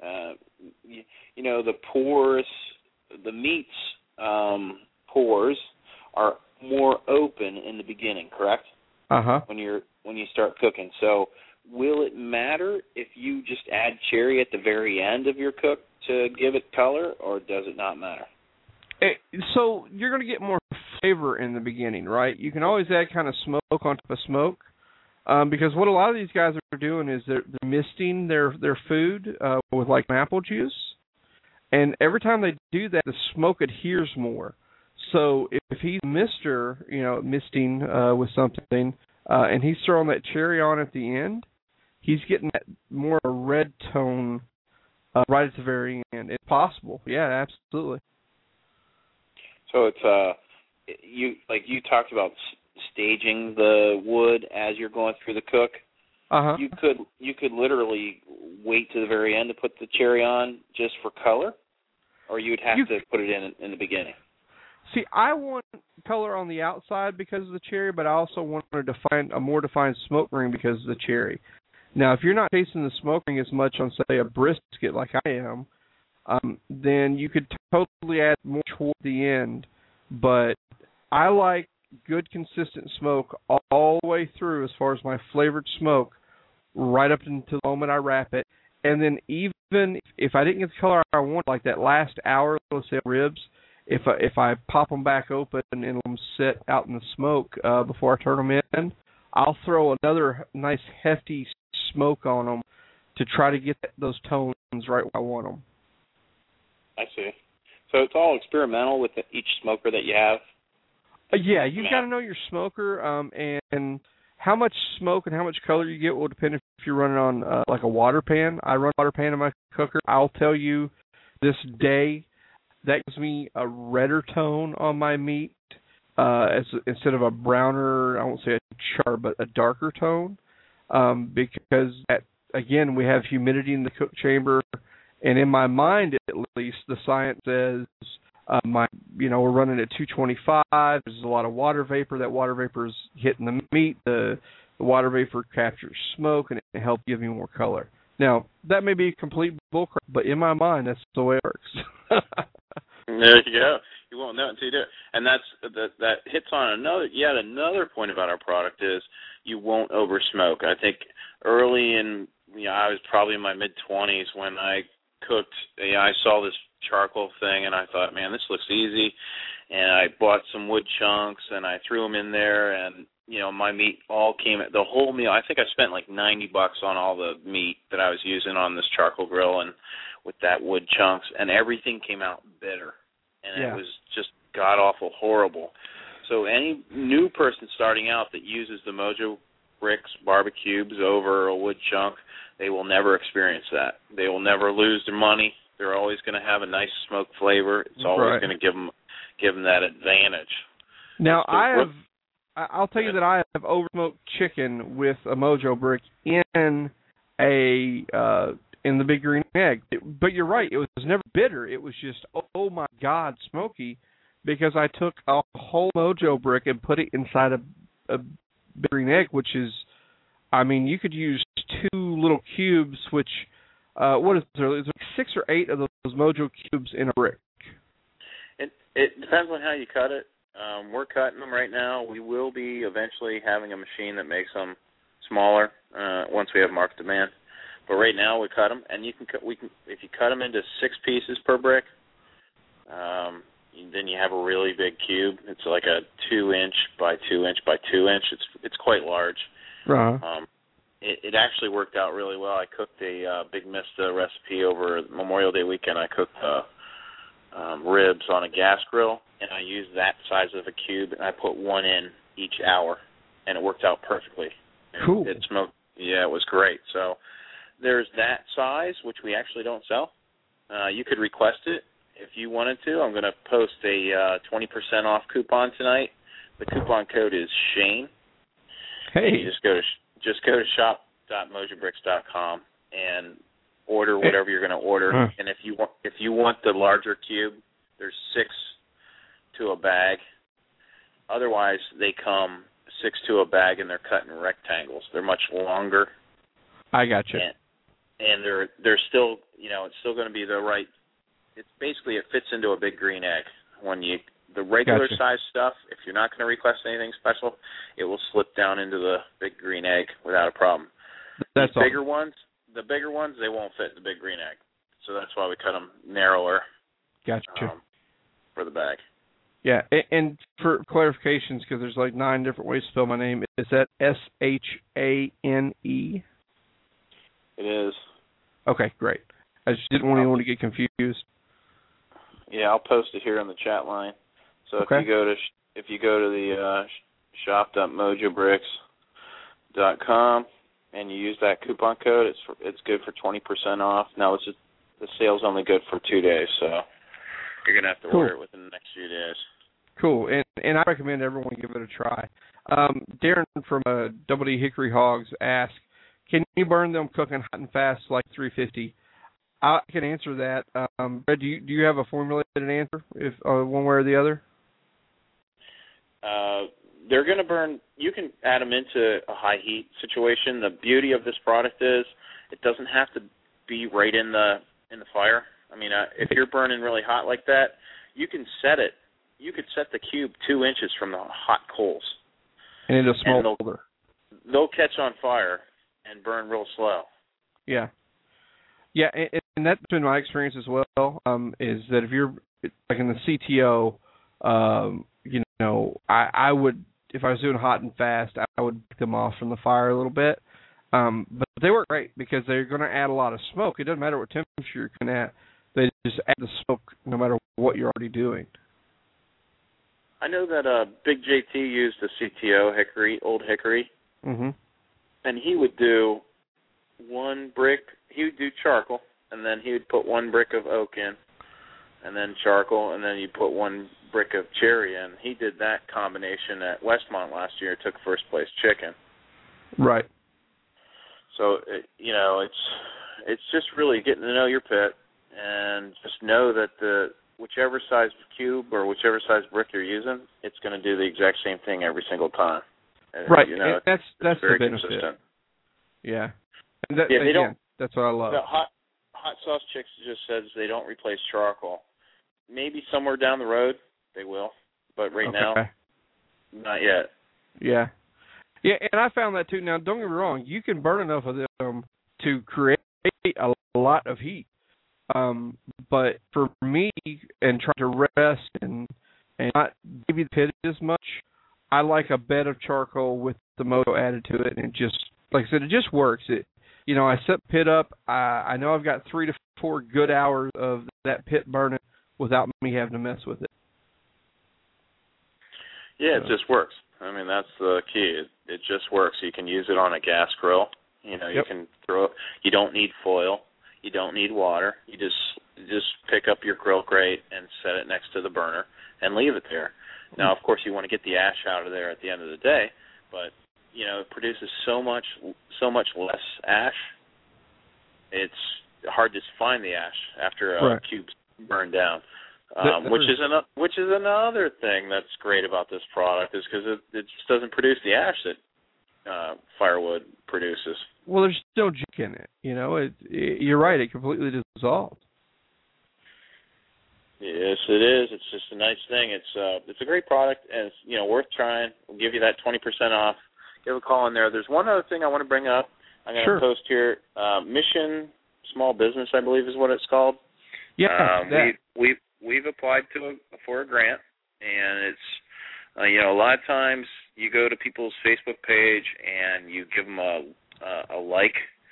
Speaker 5: The pores, the meat's pores are more open in the beginning, correct?
Speaker 3: Uh-huh.
Speaker 5: When you start cooking. So will it matter if you just add cherry at the very end of your cook to give it color, or does it not matter?
Speaker 3: So you're going to get more flavor in the beginning, right? You can always add kind of smoke on top of smoke, because what a lot of these guys are doing is they're misting their food with like apple juice, and every time they do that, the smoke adheres more. So if he's misting with something, and he's throwing that cherry on at the end, he's getting that more red tone right at the very end. It's possible. Yeah, absolutely.
Speaker 5: So it's you talked about staging the wood as you're going through the cook.
Speaker 3: Uh-huh.
Speaker 5: You could literally wait to the very end to put the cherry on just for color, or you would have to put it in the beginning.
Speaker 3: See, I want color on the outside because of the cherry, but I also want a more defined smoke ring because of the cherry. Now, if you're not tasting the smoke ring as much on, say, a brisket like I am, then you could totally add more toward the end. But I like good, consistent smoke all the way through as far as my flavored smoke, right up until the moment I wrap it. And then even if I didn't get the color I want, like that last hour, let's say ribs, if I pop them back open and let them sit out in the smoke before I turn them in, I'll throw another nice hefty smoke on them to try to get those tones right where I want them.
Speaker 5: I see. So it's all experimental with each smoker that you have?
Speaker 3: Yeah, you've got to know your smoker, and how much smoke and how much color you get will depend if you're running on like a water pan. I run a water pan in my cooker. I'll tell you this day that gives me a redder tone on my meat instead of a browner, I won't say a char, but a darker tone, because, again, we have humidity in the cook chamber, and in my mind at least, the science says we're running at 225. There's a lot of water vapor. That water vapor is hitting the meat. The water vapor captures smoke, and it helps give you more color. Now, that may be complete bullcrap, but in my mind, that's the way it works.
Speaker 5: There you go. You won't know until you do it. And that hits on another point about our product is you won't over smoke. I think early in, I was probably in my mid-20s when I cooked. I saw this charcoal thing, and I thought, man, this looks easy. And I bought some wood chunks, and I threw them in there, and my meat all came. The whole meal, I think I spent like $90 on all the meat that I was using on this charcoal grill, and with that wood chunks, and everything came out bitter, and It was just god awful horrible. So any new person starting out that uses the Mojo Bricks barbecubes over a wood chunk, they will never experience that. They will never lose their money. They're always going to have a nice smoke flavor. It's always going to give them that advantage.
Speaker 3: Now I'll tell you that I have over-smoked chicken with a Mojo Brick in the Big Green Egg. But you're right, it was never bitter. It was just, oh my God, smoky, because I took a whole Mojo Brick and put it inside a Big Green Egg, which is, you could use 2 little cubes, which, what is there? There's like 6 or 8 of those Mojo cubes in a brick.
Speaker 5: It depends on how you cut it. We're cutting them right now. We will be eventually having a machine that makes them smaller once we have market demand. But right now we cut them, and if you cut them into 6 pieces per brick, then you have a really big cube. It's like a 2-inch by 2-inch by 2-inch. It's quite large.
Speaker 3: Uh-huh.
Speaker 5: It actually worked out really well. I cooked a Big Mista recipe over Memorial Day weekend. I cooked ribs on a gas grill, and I used that size of a cube, and I put 1 in each hour, and it worked out perfectly.
Speaker 3: Cool.
Speaker 5: It smoked. Yeah, it was great. So there's that size, which we actually don't sell. You could request it if you wanted to. I'm going to post a 20% off coupon tonight. The coupon code is Shane.
Speaker 3: Hey.
Speaker 5: You just go to shop.mojobricks.com and order whatever you're going to order. And if you want the larger cube, there's 6 to a bag. Otherwise, they come 6 to a bag, and they're cut in rectangles. They're much longer.
Speaker 3: I got you.
Speaker 5: And they're still, it's still going to be the right. It's basically, it fits into a Big Green Egg. When the regular size stuff, if you're not going to request anything special, it will slip down into the Big Green Egg without a problem.
Speaker 3: That's
Speaker 5: the bigger ones, they won't fit the Big Green Egg. So that's why we cut them narrower.
Speaker 3: Gotcha.
Speaker 5: For the bag.
Speaker 3: Yeah, and for clarifications, because there's like 9 different ways to spell my name, is that Shane? It
Speaker 5: is.
Speaker 3: Okay, great. I just didn't want anyone to get confused.
Speaker 5: Yeah, I'll post it here on the chat line. So
Speaker 3: okay.
Speaker 5: if you go to the shop.mojobricks.com and you use that coupon code, it's good for 20% off. Now the sale's only good for 2 days, so you're gonna have to order it within the next few days.
Speaker 3: Cool, and I recommend everyone give it a try. Darren from Double D Hickory Hogs asked, can you burn them cooking hot and fast like 350? I can answer that. Brad, do you have a formulated answer, if one way or the other?
Speaker 5: They're going to burn. You can add them into a high heat situation. The beauty of this product is it doesn't have to be right in the fire. If you're burning really hot like that, you can set it. You could set the cube 2 inches from the hot coals,
Speaker 3: and it'll smolder.
Speaker 5: They'll catch on fire and burn real slow.
Speaker 3: Yeah. Yeah, and that's been my experience as well, is that if you're, like in the CTO, I would, if I was doing hot and fast, I would pick them off from the fire a little bit. But they work great because they're going to add a lot of smoke. It doesn't matter what temperature you're going at. They just add the smoke no matter what you're already doing.
Speaker 5: I know that Big JT used a CTO old hickory,
Speaker 3: Mm-hmm.
Speaker 5: and he would do one brick. He would do charcoal, and then he would put one brick of oak in, and then charcoal, and then you put one brick of cherry in. He did that combination at Westmont last year. Took first place chicken.
Speaker 3: Right.
Speaker 5: So it's just really getting to know your pit, and just know that whichever size cube or whichever size brick you're using, it's going to do the exact same thing every single time.
Speaker 3: Right. That's
Speaker 5: very
Speaker 3: the benefit.
Speaker 5: consistent.
Speaker 3: Yeah. And that,
Speaker 5: yeah, they
Speaker 3: again,
Speaker 5: don't.
Speaker 3: That's what I love.
Speaker 5: The Hot Sauce Chicks just says they don't replace charcoal. Maybe somewhere down the road they will, but right now, not yet.
Speaker 3: Yeah. Yeah, and I found that too. Now, don't get me wrong, you can burn enough of them to create a lot of heat. But for me, and trying to rest and not give you the pit as much, I like a bed of charcoal with the Mojo added to it, and it just, like I said, it just works. I set pit up. I know I've got 3 to 4 good hours of that pit burning without me having to mess with it.
Speaker 5: Yeah, it just works. I mean, that's the key. It just works. You can use it on a gas grill. You can throw it. You don't need foil. You don't need water. You just pick up your grill grate and set it next to the burner and leave it there. Now, of course, you want to get the ash out of there at the end of the day, but it produces so much less ash. It's hard to find the ash after a cube's burned down. Which is another thing that's great about this product is because it just doesn't produce the ash that firewood produces.
Speaker 3: Well, there's no junk in it. You're right. It completely dissolves.
Speaker 5: Yes, it is. It's just a nice thing. It's a great product, and it's worth trying. We'll give you that 20% off. Give a call in there. There's one other thing I want to bring up. I'm going to post here. Mission Small Business, I believe, is what it's called.
Speaker 3: Yeah.
Speaker 5: We've applied for a grant, and it's a lot of times you go to people's Facebook page and you give them a like.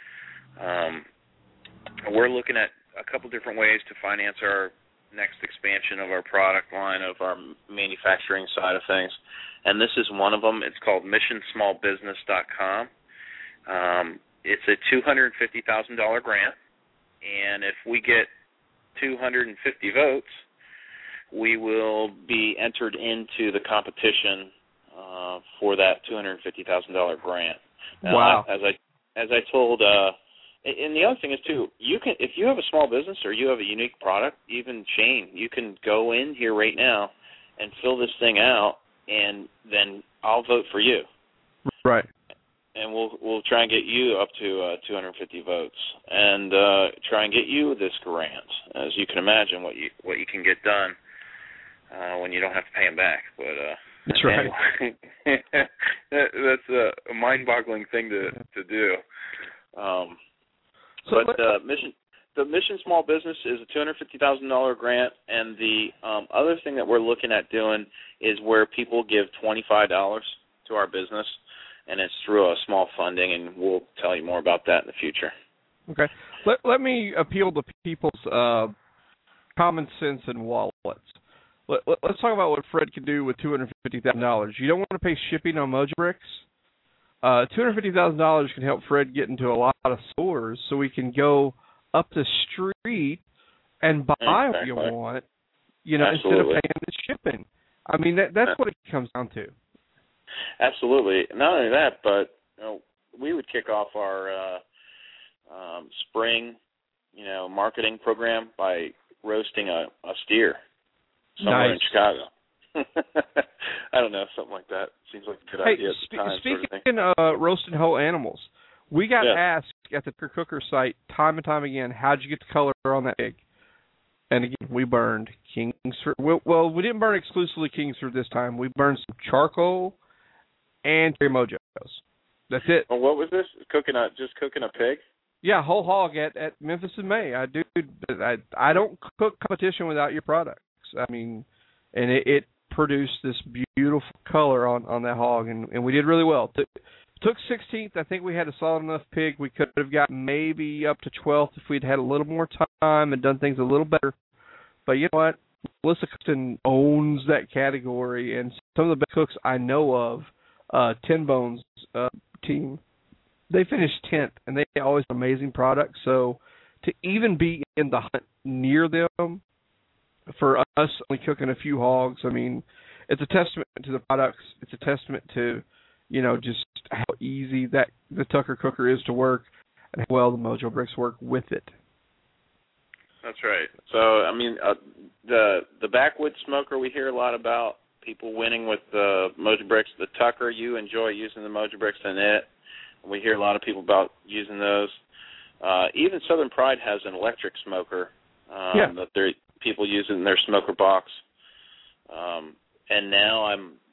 Speaker 5: We're looking at a couple different ways to finance our next expansion of our product line, of our manufacturing side of things, and this is one of them. It's called missionsmallbusiness.com. It's a $250,000 grant, and if we get 250 votes, we will be entered into the competition for that $250,000 grant. Now,
Speaker 3: wow!
Speaker 5: As I told, and the other thing is too, you can, if you have a small business or you have a unique product, even Shane, you can go in here right now and fill this thing out, and then I'll vote for you.
Speaker 3: Right.
Speaker 5: And we'll try and get you up to 250 votes, and try and get you this grant. As you can imagine, what you can get done when you don't have to pay them back. But
Speaker 3: that's right.
Speaker 5: Anyway, that's a mind-boggling thing to do. The Mission Small Business is a $250,000 grant, and the other thing that we're looking at doing is where people give $25 to our business. And it's through a small funding, and we'll tell you more about that in the future.
Speaker 3: Okay. Let me appeal to people's common sense and wallets. Let's talk about what Fred can do with $250,000. You don't want to pay shipping on Mojo bricks. $250,000 can help Fred get into a lot of stores, so we can go up the street and buy what you want, instead of paying the shipping. I mean, that's what it comes down to.
Speaker 5: Absolutely. Not only that, but we would kick off our spring, marketing program by roasting a steer somewhere in Chicago. I don't know, something like that. Seems like a good idea at the time.
Speaker 3: Speaking of roasting whole animals, we got asked at the Cooker site time and time again, how'd you get the color on that pig? And again, we burned Kingsford. Well, we didn't burn exclusively Kingsford this time. We burned some charcoal and Cherry Mojos. That's it.
Speaker 5: Well, what was this? Cooking a pig?
Speaker 3: Yeah, whole hog at Memphis in May. I don't cook competition without your products. I mean, and it produced this beautiful color on that hog, and we did really well. Took 16th. I think we had a solid enough pig. We could have got maybe up to 12th if we'd had a little more time and done things a little better. But you know what? Melissa Cookson owns that category, and some of the best cooks I know of, Ten Bones team, they finished 10th, and they always have amazing products. So to even be in the hunt near them, for us only cooking a few hogs, I mean, it's a testament to the products. It's a testament to, you know, just how easy that the Tucker cooker is to work and how well the Mojo Bricks work with it.
Speaker 5: That's right. So, I mean, the backwood smoker we hear a lot about, people winning with the Mojo Bricks. The Tucker, you enjoy using the Mojo Bricks in it. We hear a lot of people about using those. Even Southern Pride has an electric smoker that people use in their smoker box. And now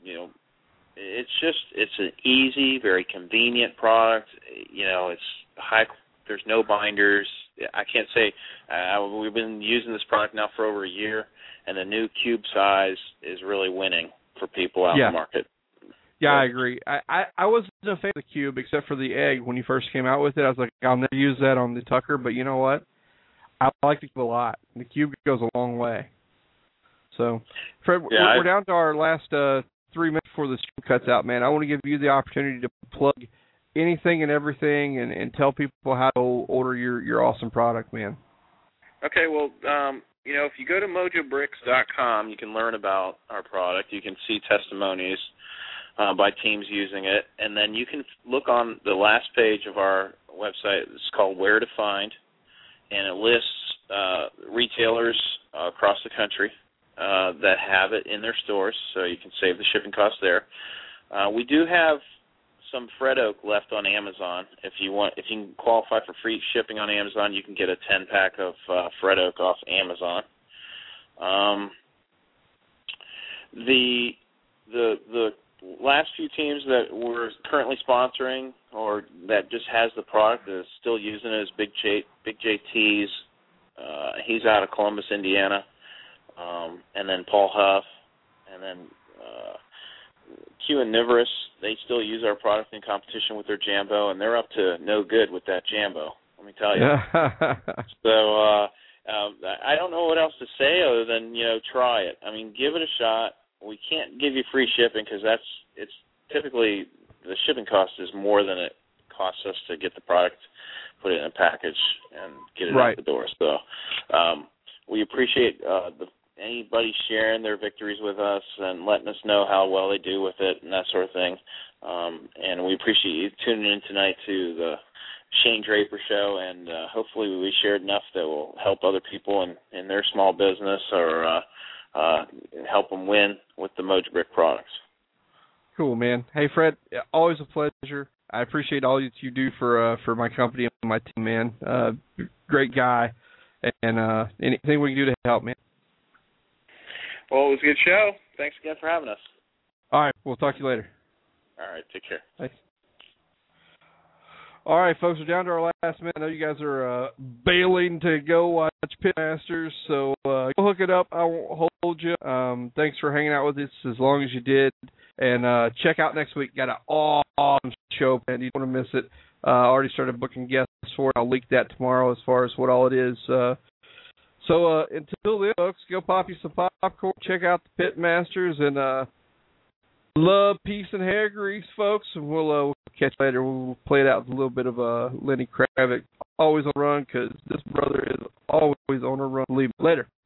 Speaker 5: it's an easy, very convenient product. You know, it's high. There's no binders. I can't say we've been using this product now for over a year, and the new cube size is really winning for people out in the market.
Speaker 3: Yeah, I agree. I wasn't a fan of the cube except for the egg when you first came out with it. I was like, I'll never use that on the Tucker, but you know what? I like the cube a lot. The cube goes a long way. So, Fred, we're down to our last 3 minutes before the stream cuts out, man. I want to give you the opportunity to plug anything and everything and tell people how to order your awesome product, man.
Speaker 5: Okay, well, you know, if you go to mojobricks.com, you can learn about our product. You can see testimonies by teams using it, and then you can look on the last page of our website. It's called Where to Find, and it lists retailers across the country that have it in their stores, so you can save the shipping costs there. We do have some Fred Oak left on Amazon. If you can qualify for free shipping on Amazon, you can get a 10-pack of Fred Oak off Amazon. The last few teams that we're currently sponsoring, or that just has the product, that is still using it, is Big JT's. He's out of Columbus, Indiana. And then Paul Huff, and then Q and Niveris, they still use our product in competition with their Jambo, and they're up to no good with that Jambo, let me tell you. So I don't know what else to say other than, you know, try it. I mean, give it a shot. We can't give you free shipping because it's typically the shipping cost is more than it costs us to get the product, put it in a package, and get it out the door. So we appreciate anybody sharing their victories with us and letting us know how well they do with it and that sort of thing. And we appreciate you tuning in tonight to the Shane Draper Show, and hopefully we shared enough that will help other people in their small business or help them win with the Mojo Brick products.
Speaker 3: Cool, man. Hey, Fred, always a pleasure. I appreciate all that you do for my company and my team, man. Great guy, and anything we can do to help, man.
Speaker 5: Well, it was a good show. Thanks again for having us.
Speaker 3: All right, we'll talk to you later.
Speaker 5: All right, take care.
Speaker 3: Thanks. All right, folks, we're down to our last minute. I know you guys are bailing to go watch Pitmasters, so go hook it up. I won't hold you. Thanks for hanging out with us as long as you did. And check out next week. Got an awesome show, and you don't want to miss it. Already started booking guests for it. I'll leak that tomorrow as far as what all it is. So until then, folks, go pop you some popcorn. Check out the Pitmasters, and love, peace, and hair grease, folks. And we'll catch you later. We'll play it out with a little bit of Lenny Kravitz. Always on the run, because this brother is always on a run. Leave it later.